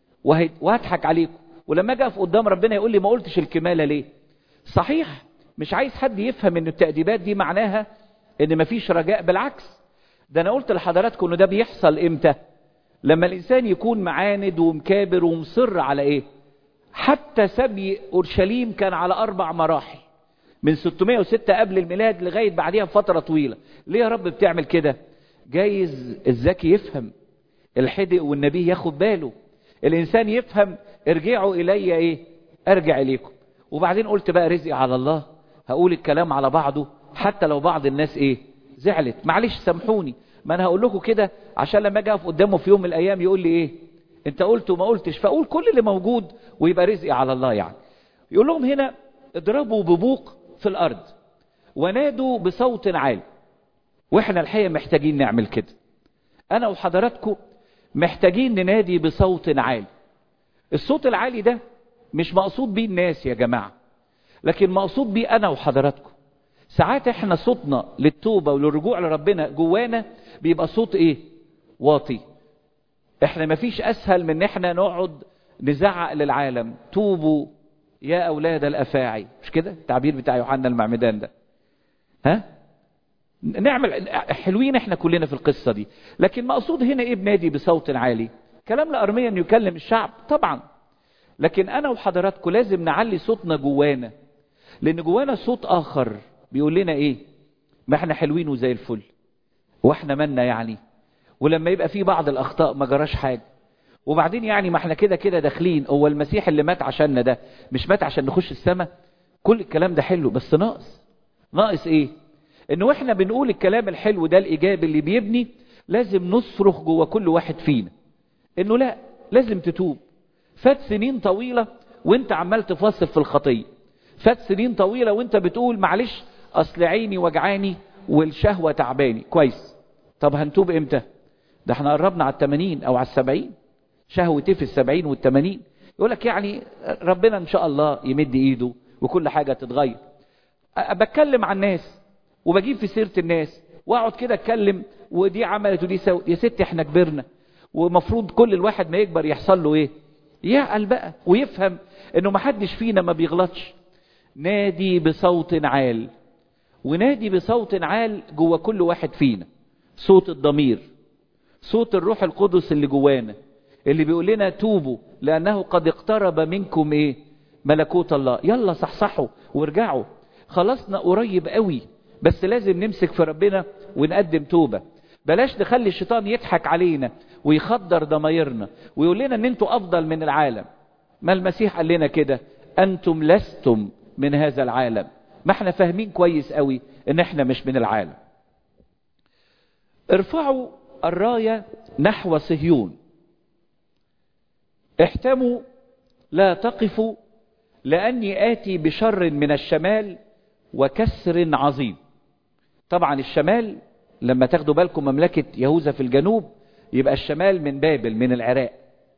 وهضحك عليكم، ولما اجي اقف قدام ربنا يقول لي ما قلتش الكمالة ليه؟ صحيح مش عايز حد يفهم ان التأديبات دي معناها ان مفيش رجاء، بالعكس. ده انا قلت لحضراتكم انه ده بيحصل امتى؟ لما الانسان يكون معاند ومكابر ومصر على ايه؟ حتى سبي اورشليم كان على اربع مراحل، من ستمائة وستة قبل الميلاد لغاية بعديها بفترة طويلة. ليه يا رب بتعمل كده؟ جايز الذكي يفهم، الحدق والنبي ياخد باله، الانسان يفهم ارجعوا الي ايه؟ ارجع اليكم. وبعدين قلت بقى رزقي على الله، هقول الكلام على بعضه حتى لو بعض الناس ايه؟ زعلت، معلش سامحوني. ما انا هقول لكم كده عشان لما اجي اقف قدامه في يوم من الايام يقول لي ايه؟ انت قلت وما قلتش، فاقول كل اللي موجود ويبقى رزقي على الله يعني. يقول لهم هنا اضربوا ببوق في الارض ونادوا بصوت عالي. واحنا الحقيقة محتاجين نعمل كده. انا وحضراتكم محتاجين ننادي بصوت عالي. الصوت العالي ده مش مقصود بيه الناس يا جماعة، لكن مقصود بيه انا وحضراتكم. ساعات احنا صوتنا للتوبة وللرجوع لربنا جوانا بيبقى صوت ايه؟ واطي. احنا مفيش اسهل من احنا نقعد نزعق للعالم توبوا يا اولاد الافاعي، مش كده التعبير بتاع يوحنا المعمدان ده؟ ها؟ نعمل حلوين احنا كلنا في القصة دي، لكن مقصود هنا ايه بنادي بصوت عالي؟ كلام لأرميا انه يكلم الشعب طبعا، لكن انا وحضراتكم لازم نعلي صوتنا جوانا، لان جوانا صوت اخر بيقول لنا ايه؟ ما احنا حلوين وزي الفل، واحنا مالنا يعني؟ ولما يبقى في بعض الاخطاء ما جراش حاجه. وبعدين يعني ما احنا كده كده داخلين، هو المسيح اللي مات عشاننا ده مش مات عشان نخش السماء؟ كل الكلام ده حلو، بس ناقص ناقص ايه؟ انه احنا بنقول الكلام الحلو ده الايجابي اللي بيبني، لازم نصرخ جوه كل واحد فينا انه لا، لازم تتوب. فات سنين طويله وانت عمال تفاصل في الخطيه، فات سنين طويله وانت بتقول معلش اصل عيني وجعاني والشهوه تعباني. كويس، طب هنتوب امتى؟ ده احنا قربنا على الثمانين او على السبعين. شهوتي في السبعين والثمانين. يقولك يعني ربنا ان شاء الله يمد ايده وكل حاجه تتغير. بتكلم عن الناس وبجيب في سيره الناس واقعد كده اتكلم، ودي عملت ودي سوت. يا ست احنا كبرنا، ومفروض كل الواحد ما يكبر يحصل له ايه؟ يعقل بقى ويفهم انه ما حدش فينا ما بيغلطش. نادي بصوت عال، ونادي بصوت عال جوه كل واحد فينا، صوت الضمير، صوت الروح القدس اللي جوانا اللي بيقول لنا توبوا لانه قد اقترب منكم ايه؟ ملكوت الله. يلا صحصحوا وارجعوا، خلصنا قريب قوي، بس لازم نمسك في ربنا ونقدم توبة. بلاش نخلي الشيطان يضحك علينا ويخدر ضمايرنا ويقول لنا ان انتوا افضل من العالم. ما المسيح قال لنا كده، انتم لستم من هذا العالم. ما احنا فاهمين كويس قوي ان احنا مش من العالم. ارفعوا الراية نحو صهيون، احتموا لا تقفوا، لاني اتي بشر من الشمال وكسر عظيم. طبعا الشمال لما تاخدوا بالكم مملكة يهوذا في الجنوب، يبقى الشمال من بابل من العراق.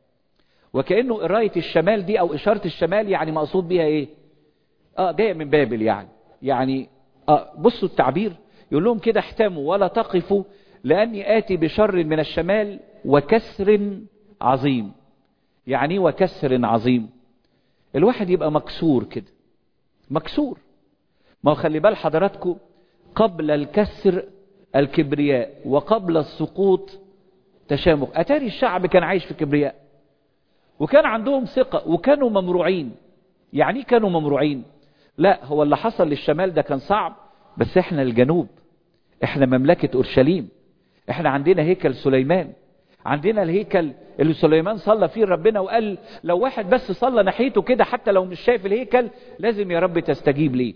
وكأنه قراية الشمال دي او اشارة الشمال يعني مقصود بيها ايه؟ اه جاية من بابل يعني. يعني اه بصوا التعبير يقول لهم كده احتموا ولا تقفوا لاني اتي بشر من الشمال وكسر عظيم. يعني وكسر عظيم، الواحد يبقى مكسور كده، مكسور. ما هو خلي بال حضراتكم، قبل الكسر الكبرياء وقبل السقوط تشامخ. اتاري الشعب كان عايش في كبرياء وكان عندهم ثقة وكانوا ممروعين. يعني كانوا ممروعين؟ لا، هو اللي حصل للشمال ده كان صعب، بس احنا الجنوب، احنا مملكة اورشليم، احنا عندنا هيكل سليمان، عندنا الهيكل اللي سليمان صلى فيه ربنا وقال لو واحد بس صلى ناحيته كده حتى لو مش شايف الهيكل لازم يا رب تستجيب ليه.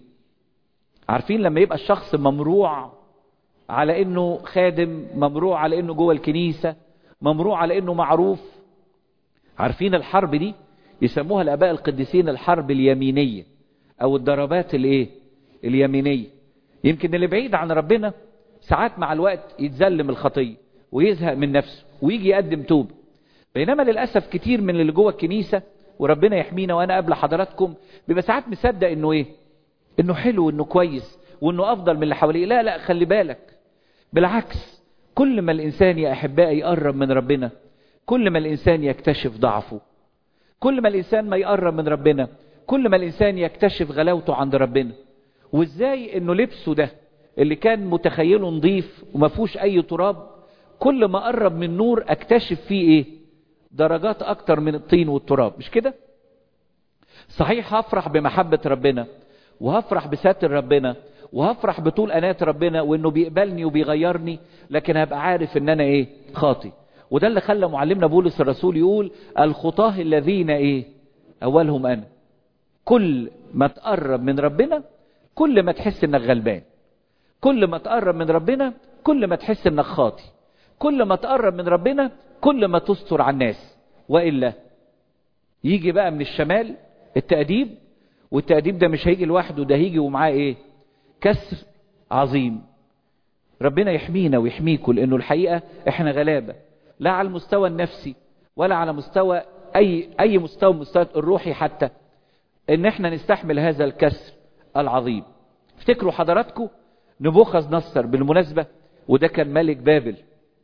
عارفين لما يبقى الشخص ممروع على انه خادم، ممروع على انه جوه الكنيسة، ممروع على انه معروف. عارفين الحرب دي يسموها الاباء القديسين الحرب اليمينية او الضربات الايه؟ اليمينية. يمكن اللي بعيد عن ربنا ساعات مع الوقت يتزلم الخطية ويزهق من نفسه ويجي يقدم توبة، بينما للأسف كتير من اللي جوه الكنيسة وربنا يحمينا وانا قبل حضراتكم بيبقى ساعات مصدق انه ايه؟ انه حلو وانه كويس وانه افضل من اللي حواليه. لا لا، خلي بالك، بالعكس، كل ما الانسان يا احبائي يقرب من ربنا كل ما الانسان يكتشف ضعفه. كل ما الانسان ما يقرب من ربنا كل ما الانسان يكتشف غلاوته عند ربنا. وازاي انه لبسه ده اللي كان متخيله نظيف وما فيهوش اي تراب، كل ما قرب من نور اكتشف فيه ايه؟ درجات اكتر من الطين والتراب. مش كده؟ صحيح هفرح بمحبة ربنا وهفرح بستر ربنا وهفرح بطول أناة ربنا وانه بيقبلني وبيغيرني، لكن هبقى عارف ان انا ايه؟ خاطي. وده اللي خلى معلمنا بولس الرسول يقول الخطاه الذين ايه؟ اولهم انا. كل ما تقرب من ربنا كل ما تحس انك غلبان، كل ما تقرب من ربنا كل ما تحس انك خاطي، كل ما تقرب من ربنا كل ما تستر على الناس. وإلا يجي بقى من الشمال التأديب، والتأديب ده مش هيجي لوحده، ده هيجي ومعاه ايه؟ كسر عظيم. ربنا يحمينا ويحميكم، لانه الحقيقة احنا غلابة، لا على المستوى النفسي ولا على مستوى اي اي مستوى مستوى الروحي حتى، ان احنا نستحمل هذا الكسر العظيم. افتكروا حضراتكم نبوخذ نصر بالمناسبة، وده كان ملك بابل،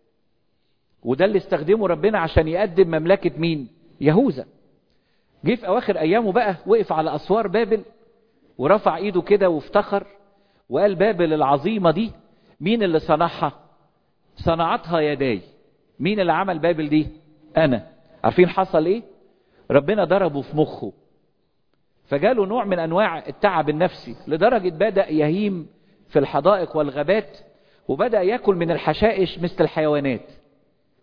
وده اللي استخدمه ربنا عشان يقدم مملكة مين؟ يهوذا. جه في اواخر ايامه بقى وقف على اسوار بابل ورفع ايده كده وافتخر وقال بابل العظيمة دي مين اللي صنعها؟ صنعتها يداي. مين اللي عمل بابل دي؟ انا. عارفين حصل ايه؟ ربنا ضربه في مخه، فجاله نوع من انواع التعب النفسي، لدرجة بدأ يهيم في الحدائق والغابات، وبدأ يأكل من الحشائش مثل الحيوانات.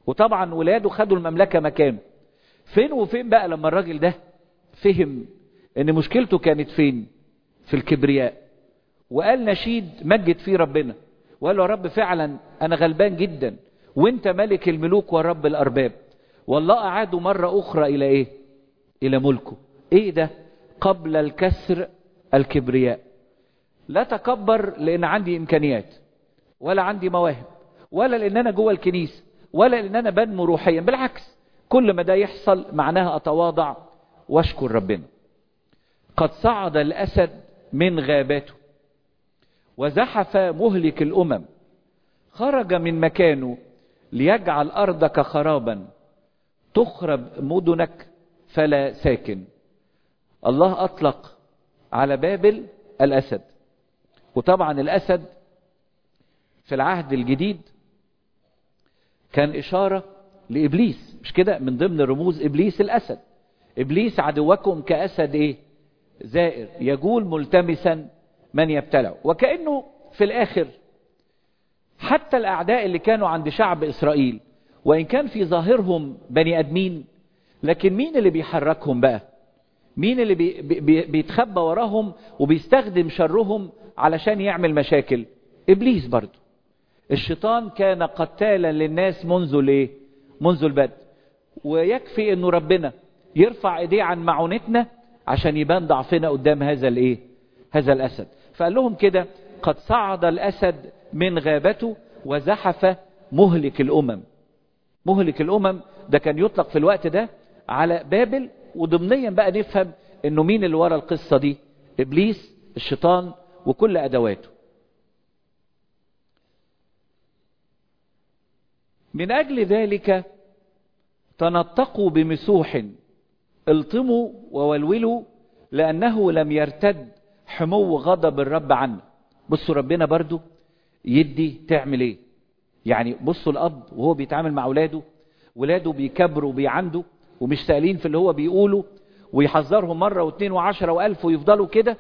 وطبعا ولاده خدوا المملكة مكانه. فين وفين بقى لما الراجل ده فهم ان مشكلته كانت فين؟ في الكبرياء، وقال نشيد مجد فيه ربنا، وقال له يا رب فعلا انا غلبان جدا، وانت ملك الملوك ورب الارباب. والله اعاده مرة اخرى الى ايه؟ الى ملكه. ايه ده؟ قبل الكسر الكبرياء. لا تكبر لان عندي امكانيات، ولا عندي مواهب، ولا لان انا جوه الكنيسة، ولا لان انا بنمو روحيا. بالعكس، كل ما ده يحصل معناها اتواضع واشكر ربنا. قد صعد الاسد من غابته وزحف مهلك الامم، خرج من مكانه ليجعل ارضك خرابا، تخرب مدنك فلا ساكن. الله اطلق على بابل الاسد. وطبعا الاسد في العهد الجديد كان اشارة لابليس، مش كده؟ من ضمن رموز ابليس الاسد. ابليس عدوكم كاسد ايه؟ زائر يجول ملتمسا من يبتلعه. وكأنه في الاخر حتى الاعداء اللي كانوا عند شعب اسرائيل، وان كان في ظاهرهم بني ادمين، لكن مين اللي بيحركهم بقى؟ مين اللي بي بي بيتخبى وراهم وبيستخدم شرهم علشان يعمل مشاكل؟ ابليس برضو. الشيطان كان قتالا للناس منذ ليه؟ منذ البدء. ويكفي انه ربنا يرفع ايديه عن معونتنا عشان يبان ضعفنا قدام هذا الايه؟ هذا الاسد. فقال لهم كده: قد صعد الاسد من غابته وزحف مهلك الامم. مهلك الامم ده كان يطلق في الوقت ده على بابل. وضمنيا بقى نفهم انه مين اللي ورا القصة دي؟ ابليس الشيطان وكل ادواته. من اجل ذلك تنطقوا بمسوح، الطموا وولولوا، لانه لم يرتد حمو غضب الرب عنه. بصوا ربنا برضو يدي تعمل ايه؟ يعني بصوا الاب وهو بيتعامل مع اولاده، ولاده بيكبروا وبيعندوا ومش سائلين في اللي هو بيقوله، ويحذرهم مرة واثنين وعشرة والف ويفضلوا كده،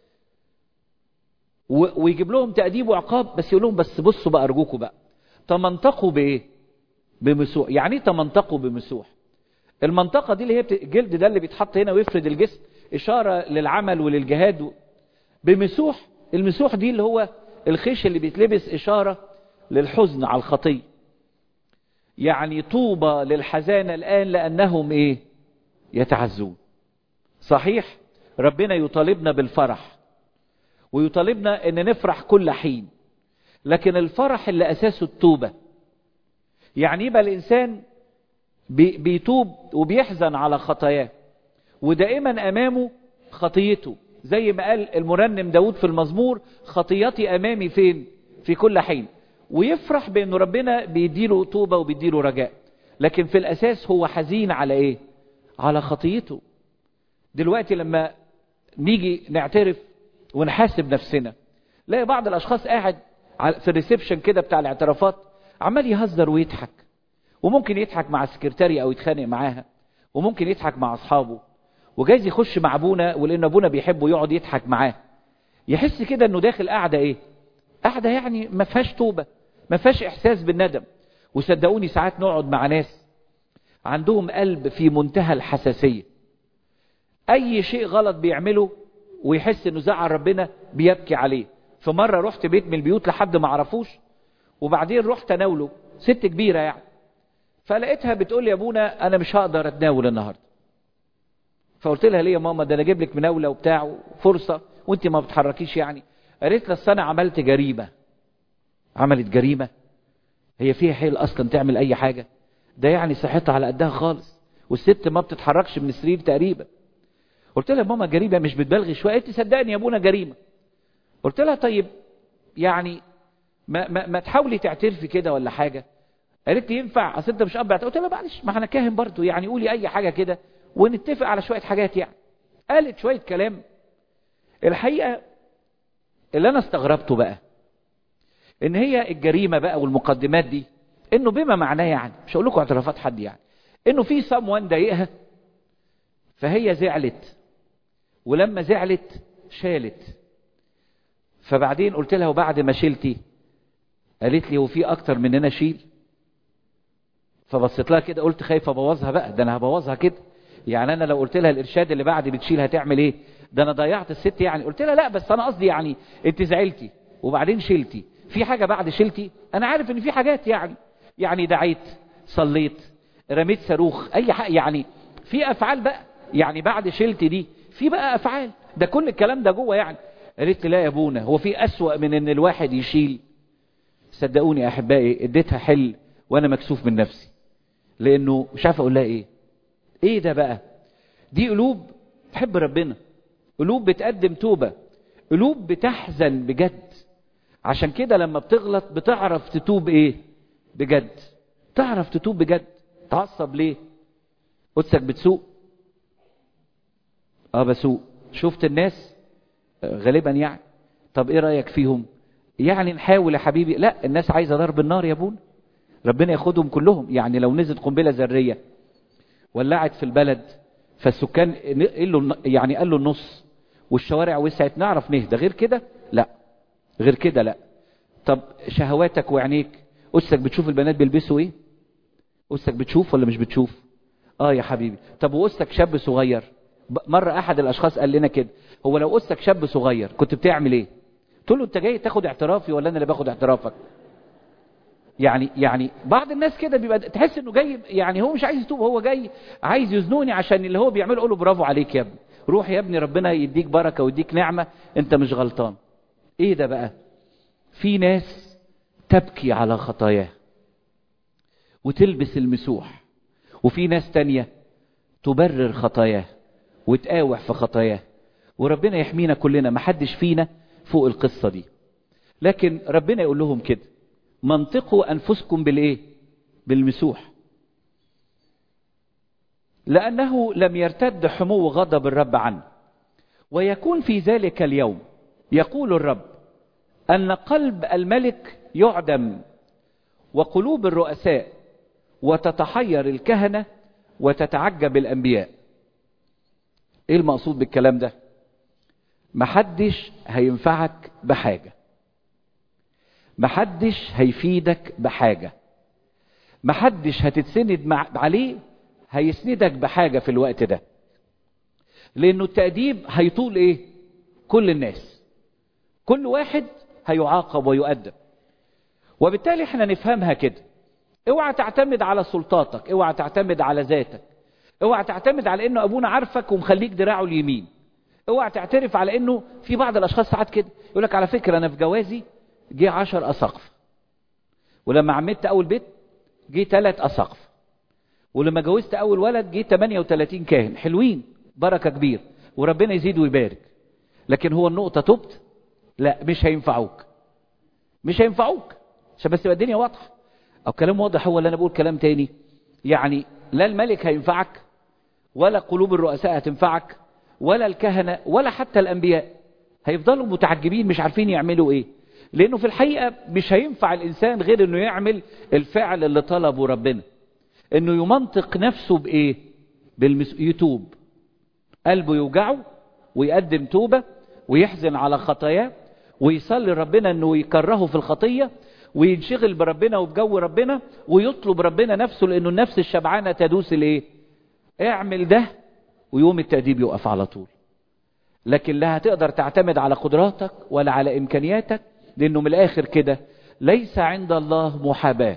ويجيب لهم تأديب وعقاب، بس يقول لهم بس بصوا بقى ارجوكوا بقى تمنطقوا بايه؟ بمسوح. يعني ايه تمنطقوا بمسوح؟ المنطقة دي اللي هي الجلد ده اللي بيتحط هنا ويفرد الجسم، اشارة للعمل وللجهاد. بمسوح، المسوح دي اللي هو الخيش اللي بيتلبس، اشارة للحزن على الخطية. يعني طوبى للحزان الآن لأنهم ايه؟ يتعزون. صحيح ربنا يطالبنا بالفرح ويطالبنا ان نفرح كل حين، لكن الفرح اللي اساسه التوبة. يعني يبقى الانسان بي بيتوب وبيحزن على خطاياه، ودائما امامه خطيته، زي ما قال المرنم داود في المزمور: خطيتي امامي فين؟ في كل حين. ويفرح بأنه ربنا بيديله توبة وبيديله رجاء، لكن في الأساس هو حزين على إيه؟ على خطيته. دلوقتي لما نيجي نعترف ونحاسب نفسنا، لاقي بعض الأشخاص قاعد في الريسبشن كده بتاع الاعترافات عمال يهزر ويضحك، وممكن يضحك مع السكرتاري أو يتخانق معاها، وممكن يضحك مع أصحابه، وجايز يخش مع أبونا ولأن أبونا بيحبه يقعد يضحك معاه. يحس كده أنه داخل قاعدة إيه؟ قاعدة يعني ما فيهاش توبة، ما فيهاش إحساس بالندم. وصدقوني ساعات نقعد مع ناس عندهم قلب في منتهى الحساسية، أي شيء غلط بيعمله ويحس أنه زعل ربنا بيبكي عليه. في مرة رحت بيت من البيوت لحد ما عرفوش، وبعدين رحت أناوله، ست كبيرة يعني، فلقيتها بتقول لي: يا ابونا أنا مش هقدر أتناول النهاردة. فقلت لها: ليه يا ماما؟ ده أنا أجيب لك مناولة وبتاع فرصة وانت ما بتحركيش يعني. قالت لي: أنا عملت جريمة. عملت جريمة؟ هي فيها حيل أصلا تعمل أي حاجة؟ ده يعني صحتها على قدها خالص، والست ما بتتحركش من السرير تقريبا. قلت لها: ماما جريمة مش بتبالغي شوية؟ قالت لي: صدقني يا ابونا جريمة. قلت لها: طيب يعني ما, ما, ما تحاولي تعترفي كده ولا حاجة. قالت لي: ينفع؟ اصل انت مش اب. قلت لها: معلش، ما انا كاهن برضو، يعني قولي اي حاجة كده ونتفق على شوية حاجات يعني. قالت شوية كلام. الحقيقة اللي انا استغربته بقى ان هي الجريمة بقى والمقدمات دي، انه بما معناه يعني، مش هقول لكم اعترافات حد، يعني انه في someone ضايقها فهي زعلت، ولما زعلت شالت. فبعدين قلت لها: وبعد ما شلتي؟ قالت لي: وفي اكتر من انا شيل؟ فبصيت لها كده قلت خايف ابوظها بقى، ده انا هبوظها كده. يعني انا لو قلت لها الارشاد اللي بعد بتشيل هتعمل ايه؟ ده انا ضيعت الست يعني. قلت لها لا بس انا قصدي يعني انت زعلتي وبعدين شلتي، في حاجة بعد شلتي؟ انا عارف ان في حاجات يعني يعني دعيت، صليت، رميت صاروخ، اي حاجة يعني، في افعال بقى يعني بعد شلتي دي في بقى افعال، ده كل الكلام ده جوه يعني. قالت لي لا يا ابونا، هو في اسوأ من ان الواحد يشيل؟ صدقوني يا احبائي اديتها حل وانا مكسوف من نفسي، لانه مش عارف اقول لها ايه. ايه ده بقى؟ دي قلوب تحب ربنا، قلوب بتقدم توبة، قلوب بتحزن بجد. عشان كده لما بتغلط بتعرف تتوب ايه بجد، تعرف تتوب بجد. تعصب ليه؟ قدسك بتسوق؟ اه بسوق. شفت الناس غالبا يعني، طب ايه رأيك فيهم؟ يعني نحاول يا حبيبي. لا، الناس عايزة ضرب النار يا ابونا، ربنا ياخدهم كلهم. يعني لو نزلت قنبلة ذرية ولعت في البلد فالسكان قال له يعني قال له النص والشوارع وسعت، نعرف نهدى. غير كده لا، غير كده لا. طب شهواتك وعينيك، قدسك بتشوف البنات بيلبسوا ايه؟ قدسك بتشوف ولا مش بتشوف؟ اه يا حبيبي. طب وقدسك شاب صغير، مرة احد الاشخاص قال لنا كده، هو لو قدسك شاب صغير كنت بتعمل ايه؟ قلت له انت جاي تاخد اعترافي ولا انا اللي باخد اعترافك؟ يعني يعني بعض الناس كده بيبقى تحس انه جاي يعني هو مش عايز يتوب، هو جاي عايز يزنوني عشان اللي هو بيعمله. اقول له برافو عليك يا ابني، روح يا ابني، ربنا يديك بركة ويديك نعمة، انت مش غلطان. ايه ده بقى؟ في ناس تبكي على خطاياه وتلبس المسوح، وفي ناس تانية تبرر خطاياه وتقاوح في خطاياه. وربنا يحمينا كلنا، محدش فينا فوق القصة دي. لكن ربنا يقول لهم كده، منطقوا أنفسكم بالإيه؟ بالمسوح، لأنه لم يرتد حمو غضب الرب عنه. ويكون في ذلك اليوم يقول الرب أن قلب الملك يعدم وقلوب الرؤساء، وتتحير الكهنة وتتعجب الأنبياء. إيه المقصود بالكلام ده؟ محدش هينفعك بحاجة، محدش هيفيدك بحاجة، محدش هتتسند مع عليه هيسندك بحاجة في الوقت ده، لأنه التأديب هيطول إيه؟ كل الناس، كل واحد هيعاقب ويؤدب. وبالتالي احنا نفهمها كده. اوعى تعتمد على سلطاتك، اوعى تعتمد على ذاتك، اوعى تعتمد على انه ابونا عارفك ومخليك دراعه اليمين، اوعى تعترف على انه في بعض الاشخاص ساعات كده يقولك على فكرة انا في جوازي جه عشر اساقف، ولما عمدت اول بيت جه ثلاث اساقف، ولما جوزت اول ولد جه ثمانية وثلاثين كاهن. حلوين، بركة كبير وربنا يزيد ويبارك، لكن هو النقطة تبت؟ لا، مش هينفعوك، مش هينفعوك. عشان بس يبقى الدنيا واضحة او كلام واضح. هو اللي انا بقول كلام تاني يعني، لا الملك هينفعك، ولا قلوب الرؤساء هتنفعك، ولا الكهنة، ولا حتى الانبياء. هيفضلوا متعجبين مش عارفين يعملوا ايه، لانه في الحقيقة مش هينفع الانسان غير انه يعمل الفعل اللي طلبه ربنا، انه يمنطق نفسه بايه؟ بالمس... يتوب، قلبه يوجعه ويقدم توبة ويحزن على خطاياه ويصلي ربنا انه يكرهه في الخطية وينشغل بربنا وبجو ربنا ويطلب ربنا نفسه، لانه النفس الشبعانة تدوس الايه؟ اعمل ده ويوم التأديب يقف على طول. لكن لا هتقدر تعتمد على قدراتك ولا على امكانياتك، لانه من الاخر كده ليس عند الله محاباة،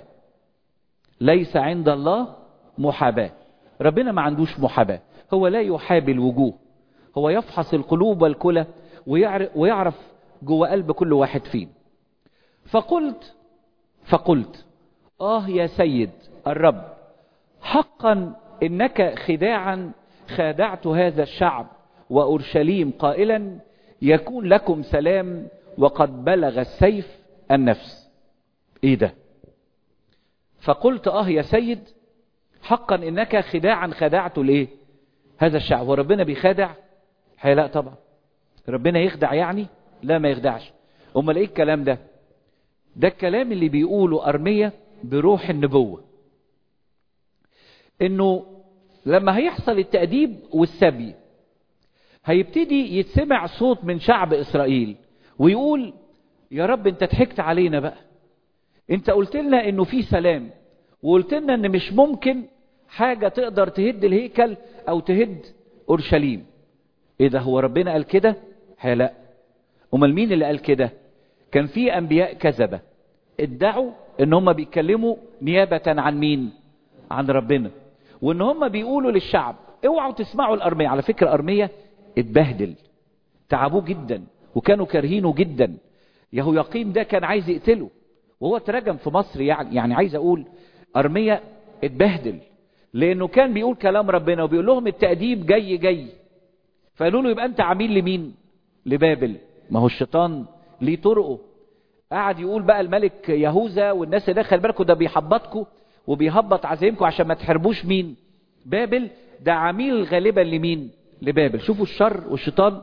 ليس عند الله محاباة. ربنا ما عندوش محاباة، هو لا يحابي الوجوه، هو يفحص القلوب والكلى ويعرف جوه قلب كل واحد فينا. فقلت فقلت آه يا سيد الرب، حقا إنك خداعا خادعت هذا الشعب وأورشليم قائلا يكون لكم سلام وقد بلغ السيف النفس. إيه ده؟ فقلت آه يا سيد، حقا إنك خداعا خدعت ليه هذا الشعب. وربنا بيخادع؟ هي لا طبعا. ربنا يخدع يعني؟ لا ما يخدعش. أمال إيه الكلام ده؟ ده الكلام اللي بيقوله أرميا بروح النبوة، إنه لما هيحصل التأديب والسبي هيبتدي يتسمع صوت من شعب إسرائيل ويقول يا رب انت ضحكت علينا بقى، انت قلت لنا انه في سلام وقلت لنا ان مش ممكن حاجة تقدر تهد الهيكل او تهد اورشليم. ايه ده، هو ربنا قال كده؟ لا. امال مين اللي قال كده؟ كان في انبياء كذبة ادعوا ان هم بيتكلموا نيابة عن مين؟ عن ربنا. وان هم بيقولوا للشعب اوعوا تسمعوا الارمية. على فكرة ارمية اتبهدل، تعبوه جدا وكانوا كارهينه جدا. يهوياقيم ده كان عايز يقتله وهو ترجم في مصر. يعني يعني عايز اقول ارمية اتبهدل لانه كان بيقول كلام ربنا وبيقول لهم التأديب جاي جاي. فقالوا له يبقى انت عميل لمين؟ لبابل. ما هو الشيطان ليه طرقه. قعد يقول بقى الملك يهوذا والناس اللي دخل بالكم ده بيحبطكم وبيهبط عزايمكم عشان ما تحاربوش مين؟ بابل. ده عميل غالبا لمين؟ لبابل. شوفوا الشر والشيطان.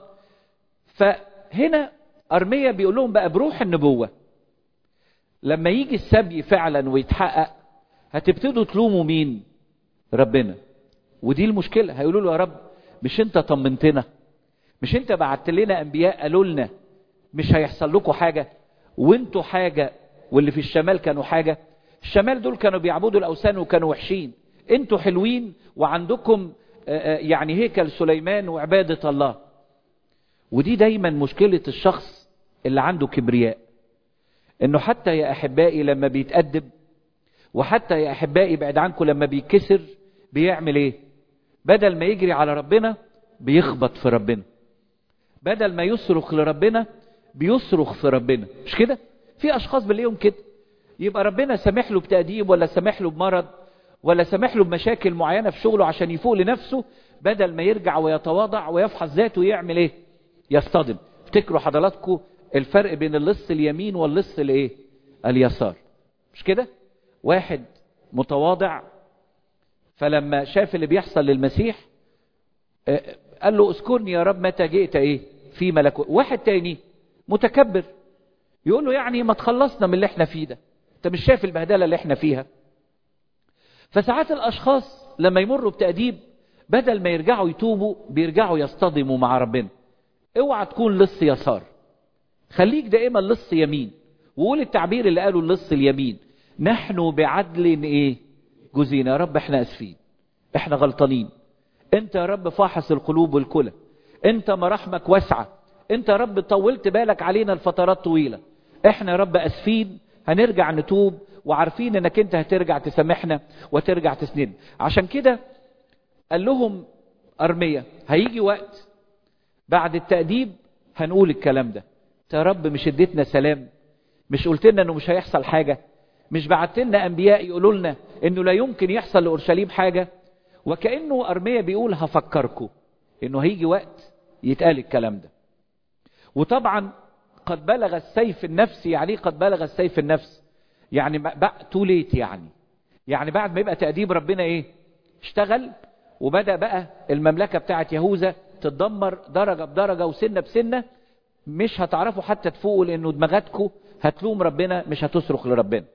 فهنا أرميا بيقول لهم بقى بروح النبوة لما يجي السبي فعلا ويتحقق هتبتدوا تلوموا مين؟ ربنا. ودي المشكلة. هيقولوا له يا رب مش انت طمنتنا؟ مش انت بعت لنا انبياء قالوا لنا مش هيحصل لكم حاجة وانتوا حاجة واللي في الشمال كانوا حاجة؟ الشمال دول كانوا بيعبدوا الاوثان وكانوا وحشين، انتوا حلوين وعندكم يعني هيكل سليمان وعبادة الله. ودي دايما مشكلة الشخص اللي عنده كبرياء، انه حتى يا احبائي لما بيتأدب وحتى يا احبائي بعد عنكم لما بيكسر بيعمل ايه؟ بدل ما يجري على ربنا بيخبط في ربنا، بدل ما يصرخ لربنا بيصرخ في ربنا. مش كده؟ في اشخاص بلاقيهم كده، يبقى ربنا سامح له بتأديب ولا سامح له بمرض ولا سامح له بمشاكل معينة في شغله عشان يفوق لنفسه، بدل ما يرجع ويتواضع ويفحص ذاته يعمل ايه؟ يصطدم. افتكروا حضراتكم الفرق بين اللص اليمين واللص الايه؟ اليسار. مش كده؟ واحد متواضع فلما شاف اللي بيحصل للمسيح قال له اذكرني يا رب متى جئت ايه في ملكوت. واحد تاني متكبر يقول له يعني ما تخلصنا من اللي احنا فيه ده، انت مش شايف البهدله اللي احنا فيها؟ فساعات الاشخاص لما يمروا بتأديب بدل ما يرجعوا يتوبوا بيرجعوا يصطدموا مع ربنا. اوعى تكون لص يسار، خليك دائما لص يمين. وقول التعبير اللي قاله اللص اليمين: نحن بعدل ايه جزينا. يا رب احنا اسفين، احنا غلطانين، انت يا رب فاحص القلوب والكلى، انت مراحمك واسعة، انت يا رب طولت بالك علينا الفترات طويلة، احنا يا رب اسفين، هنرجع نتوب وعارفين انك انت هترجع تسامحنا وترجع تسند. عشان كده قال لهم أرميا هيجي وقت بعد التأديب هنقول الكلام ده. يا رب مش اديتنا سلام؟ مش قلت لنا انه مش هيحصل حاجة؟ مش بعت لنا انبياء يقولوا لنا انه لا يمكن يحصل لأورشليم حاجة؟ وكأنه أرميا بيقول هفكركم انه هيجي وقت يتقال الكلام ده. وطبعا قد بلغ السيف النفسي، يعني قد بلغ السيف النفس يعني بقى تو ليت، يعني يعني بعد ما يبقى تأديب ربنا ايه اشتغل وبدأ بقى المملكة بتاعت يهوذا تتدمر درجة بدرجة وسنة بسنة، مش هتعرفوا حتى تفوقوا لانه دماغاتكم هتلوم ربنا مش هتصرخ لربنا.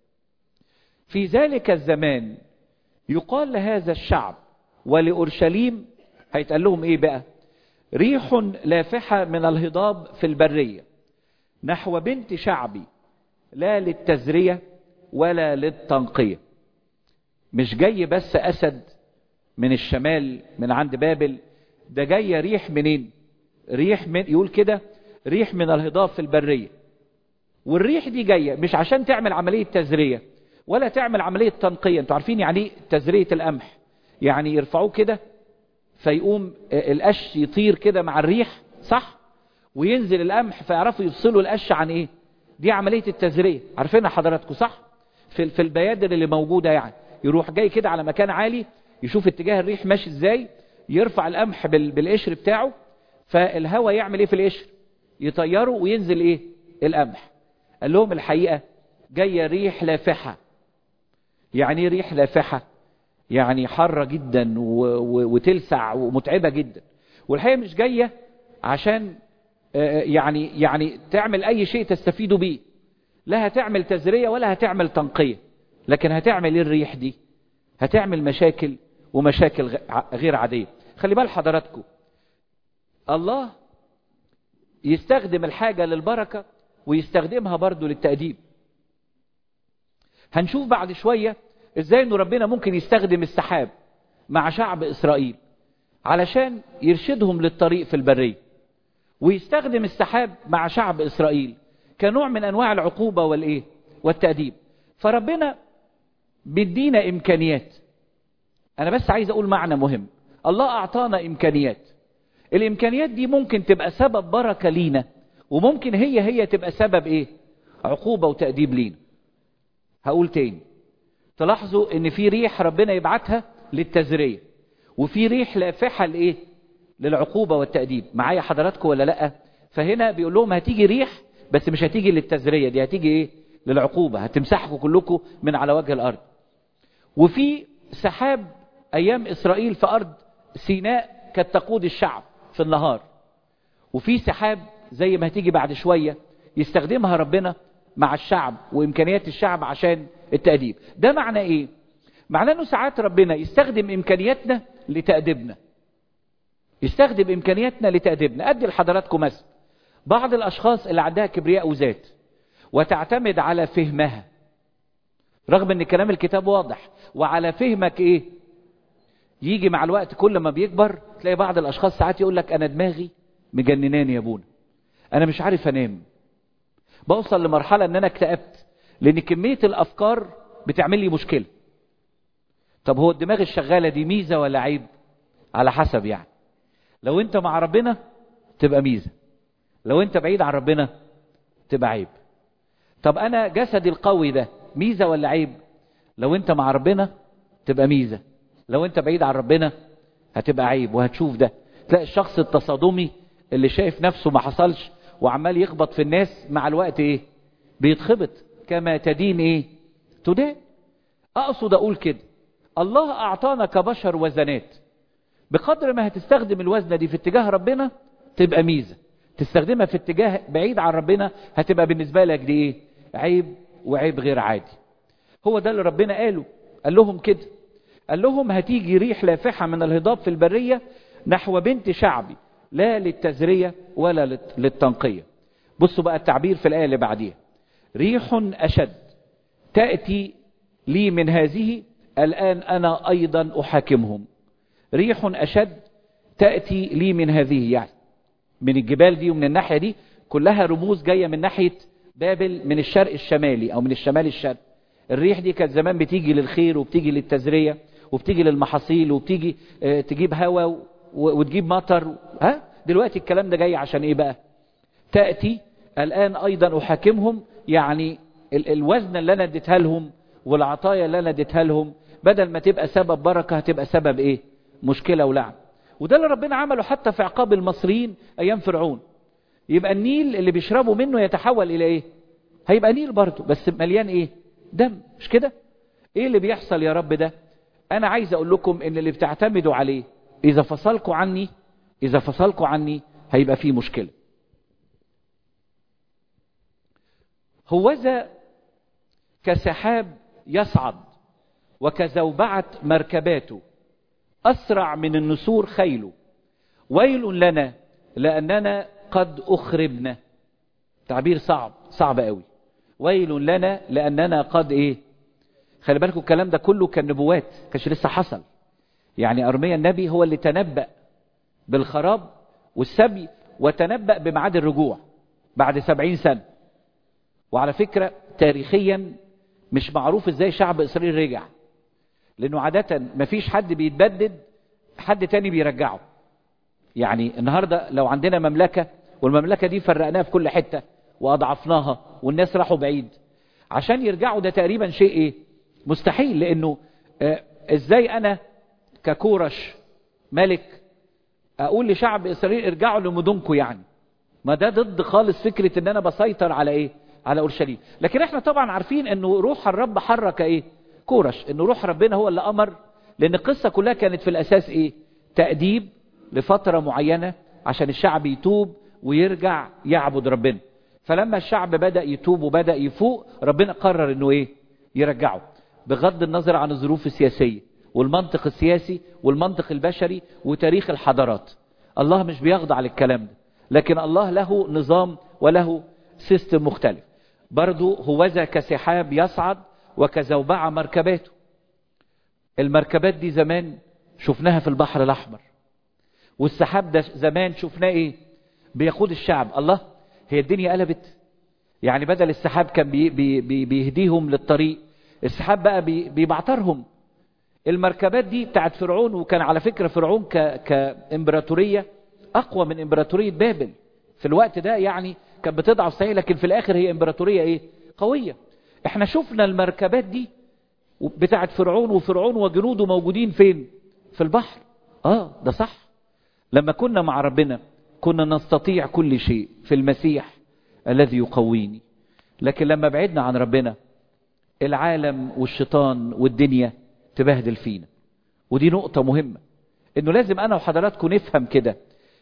في ذلك الزمان يقال لهذا الشعب ولأورشليم، هيتقال لهم ايه بقى؟ ريح لافحة من الهضاب في البرية نحو بنت شعبي، لا للتزرية ولا للتنقية. مش جاي بس أسد من الشمال من عند بابل، ده جاي ريح منين؟ ريح من يقول كده ريح من الهضاب في البرية. والريح دي جاية مش عشان تعمل عملية تزرية ولا تعمل عملية تنقية. انتوا عارفين يعني تزرية القمح؟ يعني يرفعوه كده فيقوم القش يطير كده مع الريح، صح؟ وينزل القمح فيعرفوا يفصلوا القش عن ايه؟ دي عملية التزرية، عارفينها حضراتكم صح؟ في في البيادر اللي موجودة، يعني يروح جاي كده على مكان عالي يشوف اتجاه الريح ماشي ازاي، يرفع القمح بالقشر بتاعه، فالهواء يعمل ايه في القشر؟ يطيره وينزل ايه؟ القمح. قال لهم الحقيقة جاية ريح لافحة. يعني ايه ريح لافحة؟ يعني حارة جدا وتلسع ومتعبة جدا. والحقيقة مش جاية عشان يعني يعني تعمل اي شيء تستفيدوا بيه، لا هتعمل تزرية ولا هتعمل تنقية، لكن هتعمل ايه الريح دي؟ هتعمل مشاكل ومشاكل غير عادية. خلي بال حضراتكم، الله يستخدم الحاجة للبركة ويستخدمها برضو للتأديب. هنشوف بعد شوية ازاي انه ربنا ممكن يستخدم السحاب مع شعب اسرائيل علشان يرشدهم للطريق في البرية، ويستخدم السحاب مع شعب اسرائيل كنوع من انواع العقوبة والايه والتأديب. فربنا بيدينا امكانيات. انا بس عايز اقول معنى مهم، الله اعطانا امكانيات. الامكانيات دي ممكن تبقى سبب بركة لينا، وممكن هي هي تبقى سبب ايه عقوبة وتأديب لينا. هقول تاني، تلاحظوا ان في ريح ربنا يبعتها للتزرية، وفي ريح لافحة لايه للعقوبة والتأديب. معايا حضراتكم ولا لا؟ فهنا بيقول لهم هتيجي ريح بس مش هتيجي للتزرية، دي هتيجي ايه للعقوبة، هتمسحكم كلكم من على وجه الارض. وفي سحاب ايام اسرائيل في ارض سيناء كانت تقود الشعب في النهار، وفي سحاب زي ما هتيجي بعد شوية يستخدمها ربنا مع الشعب وامكانيات الشعب عشان التأديب. ده معنى ايه؟ معناه انه ساعات ربنا يستخدم امكانياتنا لتأديبنا، يستخدم امكانياتنا لتأديبنا. ادي لحضراتكم مثل، بعض الاشخاص اللي عندها كبرياء وذات وتعتمد على فهمها، رغم ان كلام الكتاب واضح، وعلى فهمك ايه يجي مع الوقت كل ما بيكبر تلاقي بعض الاشخاص ساعات يقول لك انا دماغي مجنناني يا ابونا، انا مش عارف انام، بوصل لمرحلة ان انا اكتئبت لان كمية الافكار بتعمل لي مشكلة. طب هو الدماغ الشغالة دي ميزة ولا عيب؟ على حسب يعني. لو انت مع ربنا تبقى ميزة، لو انت بعيد عن ربنا تبقى عيب. طب انا جسدي القوي ده ميزة ولا عيب؟ لو انت مع ربنا تبقى ميزة، لو انت بعيد عن ربنا هتبقى عيب. وهتشوف ده، تلاقي الشخص التصادمي اللي شايف نفسه ما حصلش وعمال يخبط في الناس مع الوقت ايه بيتخبط. كما تدين ايه تدان. اقصد اقول كده، الله اعطانا كبشر وزنات، بقدر ما هتستخدم الوزنة دي في اتجاه ربنا تبقى ميزة، تستخدمها في اتجاه بعيد عن ربنا هتبقى بالنسبة لك دي ايه عيب، وعيب غير عادي. هو ده اللي ربنا قاله، قال لهم كده، قال لهم هتيجي ريح لافحة من الهضاب في البرية نحو بنت شعبي، لا للتزرية ولا للتنقية. بصوا بقى التعبير في الآية اللي بعديها، ريح أشد تأتي لي من هذه الآن أنا أيضا أحاكمهم. ريح أشد تأتي لي من هذه، يعني من الجبال دي ومن الناحية دي كلها رموز جاية من ناحية بابل، من الشرق الشمالي أو من الشمال الشرق. الريح دي كانت زمان بتيجي للخير وبتيجي للتزرية وبتيجي للمحاصيل وبتيجي اه تجيب هواء وتجيب مطر. ها دلوقتي الكلام ده جاي عشان ايه بقى؟ تأتي الآن أيضا أحاكمهم، يعني ال الوزن اللي أنا اديتها لهم والعطايا اللي أنا اديتها لهم بدل ما تبقى سبب بركة هتبقى سبب ايه مشكلة ولعن. وده اللي ربنا عمله حتى في عقاب المصريين أيام فرعون. يبقى النيل اللي بيشربوا منه يتحول إلى ايه؟ هيبقى نيل برضه بس مليان ايه دم، مش كده؟ ايه اللي بيحصل يا رب ده؟ انا عايز اقول لكم ان اللي بتعتمدوا عليه اذا فصلكوا عني اذا فصلكوا عني هيبقى فيه مشكلة. هوذا كسحاب يصعد وكزوبعة مركباته، اسرع من النسور خيله، ويل لنا لاننا قد اخربنا. تعبير صعب صعب قوي، ويل لنا لاننا قد ايه. خلي بالكم الكلام ده كله كان نبوات، كانش لسه حصل. يعني ارميا النبي هو اللي تنبأ بالخراب والسبي وتنبأ بميعاد الرجوع بعد سبعين سنة. وعلى فكرة تاريخيا مش معروف ازاي شعب اسرائيل رجع، لانه عادة مفيش حد بيتبدد حد تاني بيرجعه. يعني النهاردة لو عندنا مملكة والمملكة دي فرقناها في كل حتة واضعفناها والناس راحوا بعيد، عشان يرجعوا ده تقريبا شيء ايه مستحيل. لانه آه ازاي انا ككورش ملك اقول لشعب اسرائيل ارجعوا لمدنكم؟ يعني ما ده ضد خالص فكرة ان انا بسيطر على ايه على اورشليم. لكن احنا طبعا عارفين انه روح الرب حرك ايه كورش، انه روح ربنا هو اللي امر، لان القصة كلها كانت في الاساس ايه تأديب لفترة معينة عشان الشعب يتوب ويرجع يعبد ربنا. فلما الشعب بدأ يتوب وبدأ يفوق ربنا قرر انه ايه يرجعه، بغض النظر عن الظروف السياسية والمنطق السياسي والمنطق البشري وتاريخ الحضارات. الله مش بيخضع للكلام ده، لكن الله له نظام وله سيستم مختلف. برضو هوذا كسحاب يصعد وكزوبعة مركباته. المركبات دي زمان شفناها في البحر الأحمر، والسحاب ده زمان شفناه ايه؟ بيقود الشعب. الله، هي الدنيا قلبت؟ يعني بدل السحاب كان بي بي بي بيهديهم للطريق، السحاب بقى بي بيبعترهم. المركبات دي بتاعت فرعون، وكان على فكرة فرعون ك كإمبراطورية أقوى من إمبراطورية بابل في الوقت ده، يعني كانت بتضعف صحيح، لكن في الآخر هي إمبراطورية إيه؟ قوية. احنا شفنا المركبات دي بتاعت فرعون، وفرعون وجنوده موجودين فين؟ في البحر. آه ده صح. لما كنا مع ربنا كنا نستطيع كل شيء في المسيح الذي يقويني، لكن لما بعدنا عن ربنا العالم والشيطان والدنيا تبهدل فينا. ودي نقطة مهمة، انه لازم انا وحضراتكم نفهم كده،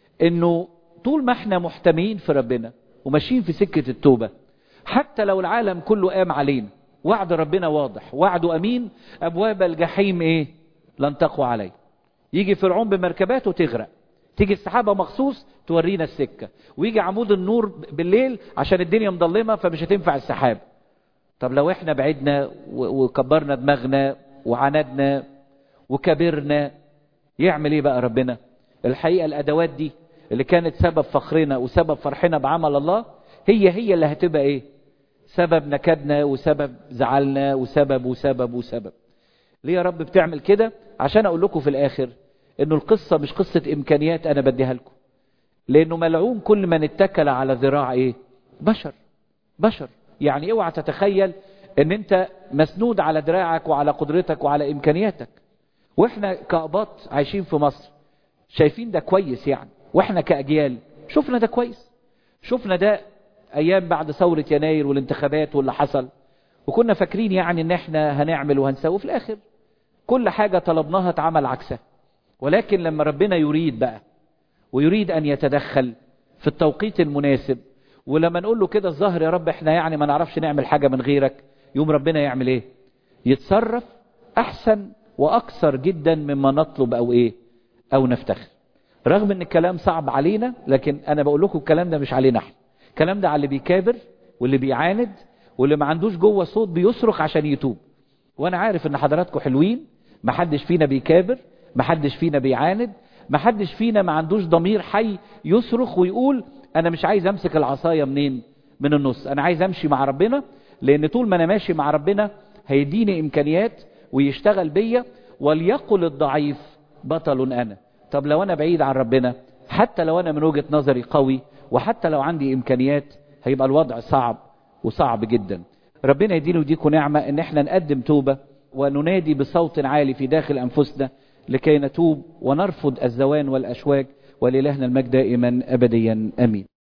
انه طول ما احنا محتمين في ربنا وماشيين في سكة التوبة، حتى لو العالم كله قام علينا، وعد ربنا واضح، وعده امين، ابواب الجحيم ايه؟ لن تقوى عليه. يجي فرعون بمركباته تغرق، تيجي السحابة مخصوص تورينا السكة، ويجي عمود النور بالليل عشان الدنيا مضلمة فمش هتنفع السحاب. طب لو احنا بعدنا وكبرنا دماغنا وعندنا وكبرنا، يعمل ايه بقى ربنا؟ الحقيقة الادوات دي اللي كانت سبب فخرنا وسبب فرحنا بعمل الله، هي هي اللي هتبقى ايه؟ سبب نكدنا وسبب زعلنا وسبب وسبب وسبب. ليه يا رب بتعمل كده؟ عشان اقول لكم في الاخر انه القصة مش قصة امكانيات انا بديها لكم، لانه ملعون كل من اتكل على ذراع ايه؟ بشر. بشر يعني اوعى تتخيل ان انت مسنود على دراعك وعلى قدرتك وعلى امكانياتك. واحنا كأباط عايشين في مصر شايفين ده كويس يعني، واحنا كأجيال شفنا ده كويس. شفنا ده ايام بعد ثورة يناير والانتخابات واللي حصل، وكنا فاكرين يعني ان احنا هنعمل وهنسوي، في الاخر كل حاجة طلبناها اتعمل عكسها. ولكن لما ربنا يريد بقى ويريد ان يتدخل في التوقيت المناسب، ولما نقول له كده الظاهر يا رب احنا يعني ما نعرفش نعمل حاجة من غيرك، يوم ربنا يعمل ايه؟ يتصرف احسن واكثر جدا مما نطلب او ايه او نفتخر. رغم ان الكلام صعب علينا، لكن انا بقول لكم الكلام ده مش علينا احنا، الكلام ده على اللي بيكابر واللي بيعاند واللي ما عندوش جوه صوت بيصرخ عشان يتوب. وانا عارف ان حضراتكم حلوين، ما حدش فينا بيكابر، ما حدش فينا بيعاند، ما حدش فينا ما عندوش ضمير حي يصرخ ويقول انا مش عايز امسك العصاية منين؟ من النص. انا عايز امشي مع ربنا، لان طول ما انا ماشي مع ربنا هيديني امكانيات ويشتغل بيا. وليقل الضعيف بطل انا. طب لو انا بعيد عن ربنا، حتى لو انا من وجهة نظري قوي وحتى لو عندي امكانيات، هيبقى الوضع صعب وصعب جدا. ربنا يدينا وديكم نعمة ان احنا نقدم توبة وننادي بصوت عالي في داخل انفسنا لكي نتوب ونرفض الزوان والاشواك. ولإلهنا المجد دائما ابديا امين.